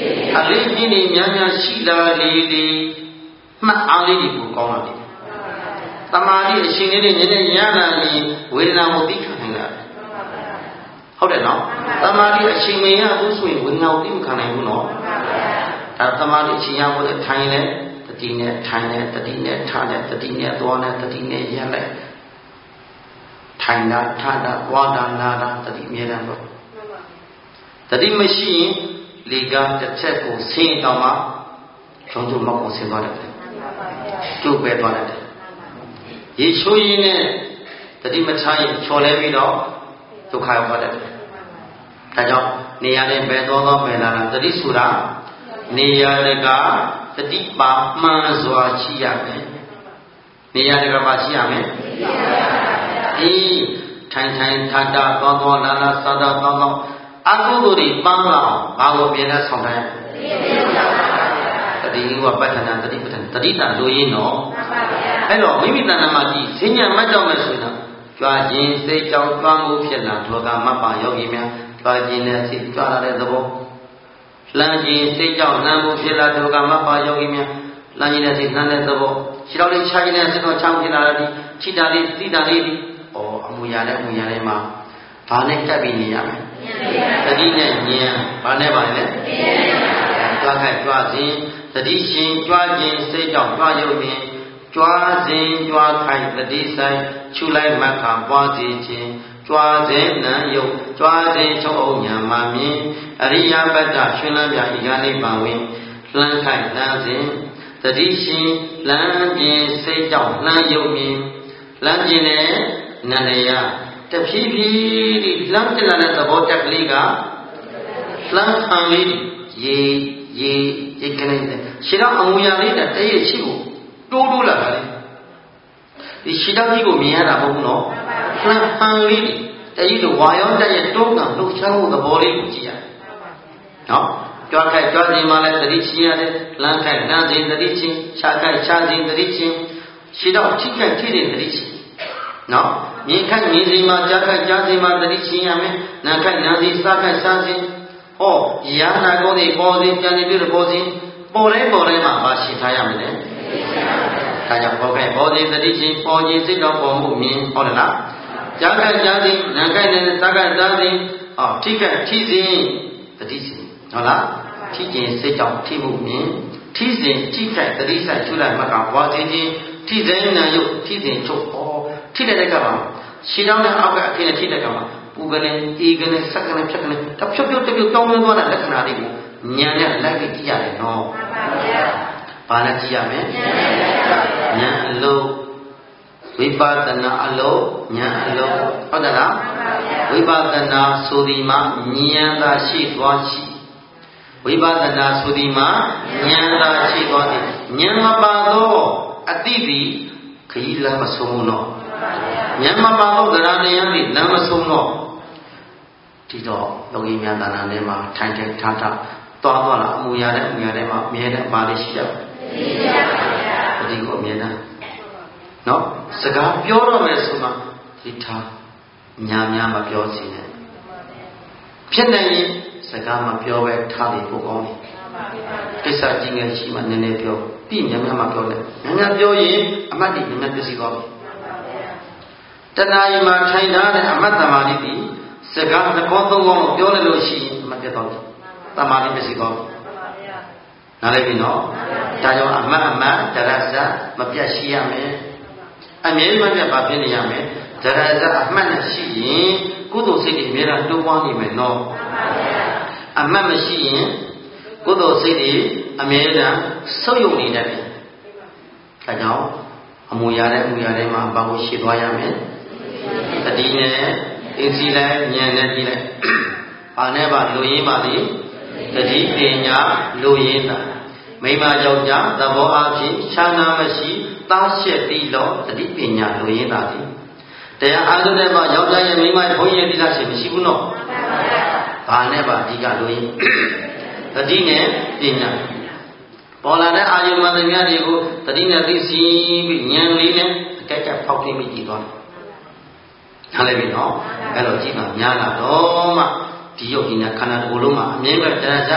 [SPEAKER 1] အလေးကြီးနေများများရှိတာလေးလေးမှတ်အားလေးကိုကောင်းလာတယ်တမာတိအရှင်လေးတွေနည်းနည်းရလာရင်ဝေဒနာကိုသိခံနိုင်တာဟုတ်တယ်နော်တမာတိအရှင်မရဘူးဆိုရင်ဝေဒနာကိုသိမခံနိုင်ဘူးနော်ဒါတမာတိအရှင်ရဖို့လည်းထိုင်လဲတတိနဲ့ထိုင်လဲတတိနဲ့ထားလဲတတိနဲ့သွားလဲတတိနဲ့ရက်လဲထိုင်တာထားတာသွားတာနာတာတတိအမြဲတမ်းတော့တတိမရှိရင်လေကတစ်ချက်ကိုဆင်းအောင်မှချုံချုံမောက်ကိုဆင်းသွားတယ်ကျုပ်ပဲသွားတယ်ရေချိုးရင်းနဲ့တတိမထားရင်ချော်လဲပြီးတော့ဒုက္ခရောက်ပါတယ်ဒါကြောင့်နေရာနဲ့ပဲသွားသွားပဲလာတာတတိဆိုတာနေရာတကတတိပါမှန်စွာရှိရမယ်နေရာတကပါရှိရမယ်ဒီထိုင်ထိုင်ထတာသွားသွားလာလာသာသာသွားသွားအကုသိုလ်တွေပန်းလာအောင်ဘာကိုပြင်လဲဆောင်တိုင်းတတိကပဋ္ဌာနာတတိပဋ္ဌာန်တတိတန်လိုရင်းတော့အဲ့တော့မိမိတဏ္ဍာမှာကြည့်ဈဉ္ညာမတ်ကြောင့်ပဲဆိုတော့ကြွားခြင်းစိတ်ကြောင့်ကြွားမှုဖြစ်လာဒုက္ခမပ္ပယောဂီများကြွားခြင်းနဲ့စိတ်ကြွားလာတဲ့သဘောလမ်းခြင်းစိတ်ကြောင့်လမ်းမှုဖြစ်လာဒုက္ခမပ္ပယောဂီများလမ်းခြင်းနဲ့စိတ်လမ်းတဲ့သဘောခြေတော်လေးခြားခြင်းနဲ့စိတ်တော်ချောင်းဖြစ်လာတဲ့ခြိတာလေးတိတာလေးဒီဩအမူအရာနဲ့အမူအရာတွေမှာဘာနဲ့တက်ပြီးနေရမလဲတတိနဲ့ဉာဏ်ဘာနဲ့ပါလဲကြွားခိုက်ကြွားခြင်းတတိရှင်ကြွားခြင်းစိတ်ကြောင့်ကြွားရုပ်ခြင်းကြွားစဉ်ကြွားခိုက်တတိဆိုင်ချူလိုက်မှတ်ခါပွားစေခြင်းကြွားစဉ်နံယုတ်ကြွားစဉ်ချုပ်အောင်ညာမှမြင်အရိယပတ္တရှင်လန်းပြဤကနိဗ္ဗာန်ဝင်လှမ်းခိုက်လှမ်းစဉ်တတိရှင်လှမ်းခြင်းစိတ်ကြောင့်လှမ်းယုတ်မြင်လှမ်းခြင်းနဲ့နန္ဒယတဖြည်းဖြည်းဒီလှမ်းတင်လာတဲ့သဘောတက်ကလေးကလှမ်းခံလေးရေရေရေကနေရှင်းတော့အမူအရာလေးနဲ့တည့်ရရှိဖို့တိုးတိုးလာတာလေဒီရှင်းတော့ကြီးကိုမြင်ရတာမဟုတ်ဘူးနော်လှမ်းခံလေးတည့်ရလို့ဝါရောတက်ရဲ့တိုးကံလှုပ်ရှားမှုသဘောလေးကိုကြည့်ရနော်ကြွားခိုက်ကြွားခြင်းမှလည်းသတိချင်းရတယ်လမ်းခိုက်လမ်းစဉ်သတိချင်းခြားခိုက်ခြားစဉ်သတိချင်းရှင်းတော့ထိခိုက်ထိတဲ့သတိချင်းနော်မြင်ခိုက်မြင်စီမှာကြားခိုက်ကြားစီမှာသတိချင်းရမယ်နာခိုက်နာစီစားခိုက်စားစီဟောရာနာကောတွေပေါ်စီပြန်နေပြတဲ့ပေါ်စီပေါ်လဲပေါ်လဲမှာပါရှိထားရမယ်လေဒါကြောင့်ပေါ်ခိုက်ပေါ်စီသတိချင်းပေါ်ခြင်းစိတ်တော်ပေါ်မှုမြင်ဟုတ်တယ်လားကြားခိုက်ကြားစီနာခိုက်နဲ့စားခိုက်စားစီဟောထိခိုက်ထိစဉ်သတိချင်းဟုတ်လားထိကျင်စိတ်ကြောင့်ထိမှုမြင်ထိစဉ်ထိခိုက်သတိဆိုင်ချူလိုက်မှကဘွားခြင်းချင်းထိစဉ်နာယုတ်ထိစဉ်ချုပ်ဩထိတဲ့ကမှာရှင်းတော့တဲ့အောက်ကအဖြစ်နဲ့ထိတဲ့ကမှာပူကနေအေးကနေဆက်ကနေဖြတ်ကနေတဖြုတ်ဖြုတ်တပြုတ်တောင်းသွားတဲ့လက္ခဏာတွေကိုဉာဏ်နဲ့လိုက်ပြီးကြည့်ရတယ်နော်မှန်ပါဗျာဘာနဲ့ကြည့်ရမလဲဉာဏ်အလုံးဝိပဿနာအလုံးဉာဏ်အလုံးဟုတ်တယ်လားဝိပဿနာဆိုဒီမှာဉာဏ်သာရှိသွားရှိဝိပဿနာဆိုဒီမှာဉာဏ်သာရှိသွားတယ်ဉာဏ်မပါတော့အတိတိခရီးလမ်းမဆုံးဘူးနော်ဉာဏ်မပါတော့သရဏယံဒီလမ်းမဆုံးတော့ဒီတော့လောကီများတဏ္ဍာနဲ့မှာထိုင်ထိုင်ထားထားသွားသွားလာအမူအရာနဲ့အမူအရာတွေမှာအမြဲတမ်းပါလိရှိကြပါဒီကိုအမြဲတမ်းနော်စကားပြောတော့မယ်ဆိုမှဒီထားညာများမပြောစီနဲ့ဖြစ်နိုင်ရင်စကားမပြောပဲထားပြီးပို့ကောင်းတယ်ကိစ္စကြီးငယ်ရှိမှနည်းနည်းပြောပြီးညာများမပြောနဲ့ညာများပြောရင်အမတ်ဒီညာများပြည့်စည်သွားပြီတဏှာကြီးမှာထိုင်ထားတဲ့အမတ်တမာတိဒီစကားတစ်ခေါက်သုံးခေါက်ပြောလိုက်လို့ရှိရင်အမတ်ပြတ်သွားပြီတမာတိပြည့်စည်သွားပြီနားလည်ပြီနော်ဒါကြောင့်အမတ်အမတ်ဒရဇမပြတ်ရှိရမယ်အမြဲမပြတ်ပါဖြစ်နေရမယ်ဒရဇအမှတ်နဲ့ရှိရင်ကုသိုလ်စိတ်တွေအများအားတိုးပွားနေမယ်နော်အမှတ်မရှိရင်ကုသိုလ်စိတ်တွေအမြဲတမ်းဆုပ်ယုပ်နေတတ်တယ်ဒါကြောင့်အမူအရာနဲ့အမူအရာတွေမှာဘာကိုရှိသွားရမလဲတတိနဲ့အင်းစီလိုက်ဉာဏ်နဲ့ကြည့်လိုက်ဘာနဲ့ပါလူရင်းပါသည်တတိပညာလူရင်းတာမိမယောက်ျားသဘောအဖြစ်ခြားနာမရှိသားရှက်ပြီးတော့တတိပညာလူရင်းတာသည်တရားအားထုတ်တဲ့မှာယောက်ျားရဲ့မိမရဲ့ဘုန်းကြီးရဲ့တိလာရှိမရှိဘူးနော်ဘာနဲ့ပါအဓိကလူရင်းတတိနဲ့ပညာပေါ်လာတဲ့အာယုမသမြတ်တွေကိုတတိနဲ့သိစီပြီးဉာဏ်လေးနဲ့အကဲကပ်ဖောက်သိပြီးကြည့်သွားတယ်ထားလိုက်ပြီနော်အဲ့တော့ကြည့်မှများလာတော့မှဒီယုတ်ဒီနဲ့ခန္ဓာတစ်ခုလုံးမှာအမြဲပဲတရားကြ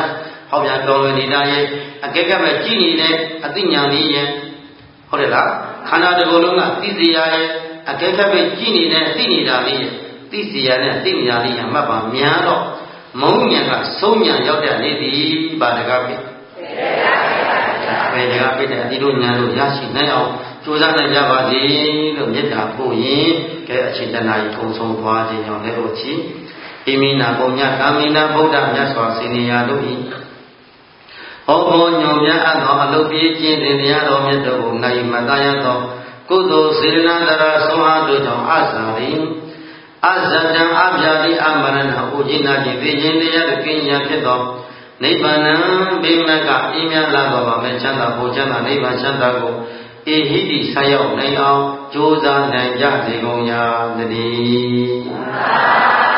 [SPEAKER 1] ဟောပြန်တော်ဝင်နေတာရဲ့အကဲကဲပဲကြည်နေတဲ့အသိဉာဏ်လေးရဲ့ဟုတ်တယ်လားခန္ဓာတစ်ခုလုံးကသိစေရရဲ့အကဲကဲပဲကြည်နေတဲ့အသိနေတာလေးရဲ့သိစေရတဲ့သိနေတာလေးအမှတ်ပါများတော့မုံဉာဏ်ကဆုံးဉာဏ်ရောက်တဲ့နေ့ဒီပါတကားပဲဘယ်တကားပဲတဲ့အတိတို့ဉာဏ်တို့ရရှိနိုင်အောင်ကြိုးစားနိုင်ကြပါစေလို့မေတ္တာပို့ရင်ကဲအချိန်တနာကြီးထုံဆုံးသွားခြင်းကြောင့်လည်းတို့ချီဣမိနာပုံညကာမိနာဗုဒ္ဓမြတ်စွာစေနေရာတို့ဤဟောဘောညွန်မြတ်အပ်သောအလုပြေကျင့်တဲ့တရားတော်မြတ်တို့ကိုနိုင်မတရသောကုသိုလ်စေနာတရာဆုံးအားတို့ကြောင့်အစာရိအဇတံအပြာတိအမရဏဥจิနာတိသိခြင်းတရားတို့ကင်းရာဖြစ်သောနိဗ္ဗာန်ဘိမကအေးမြတ်လာတော်ပါမယ်ချမ်းသာဘုချမ်းသာနိဗ္ဗာန်ချမ်းသာကိုအေဟိတိဆက်ရောက်နိုင်အောင်ကြိုးစားနိုင်ကြစေကုန်ရာတည်း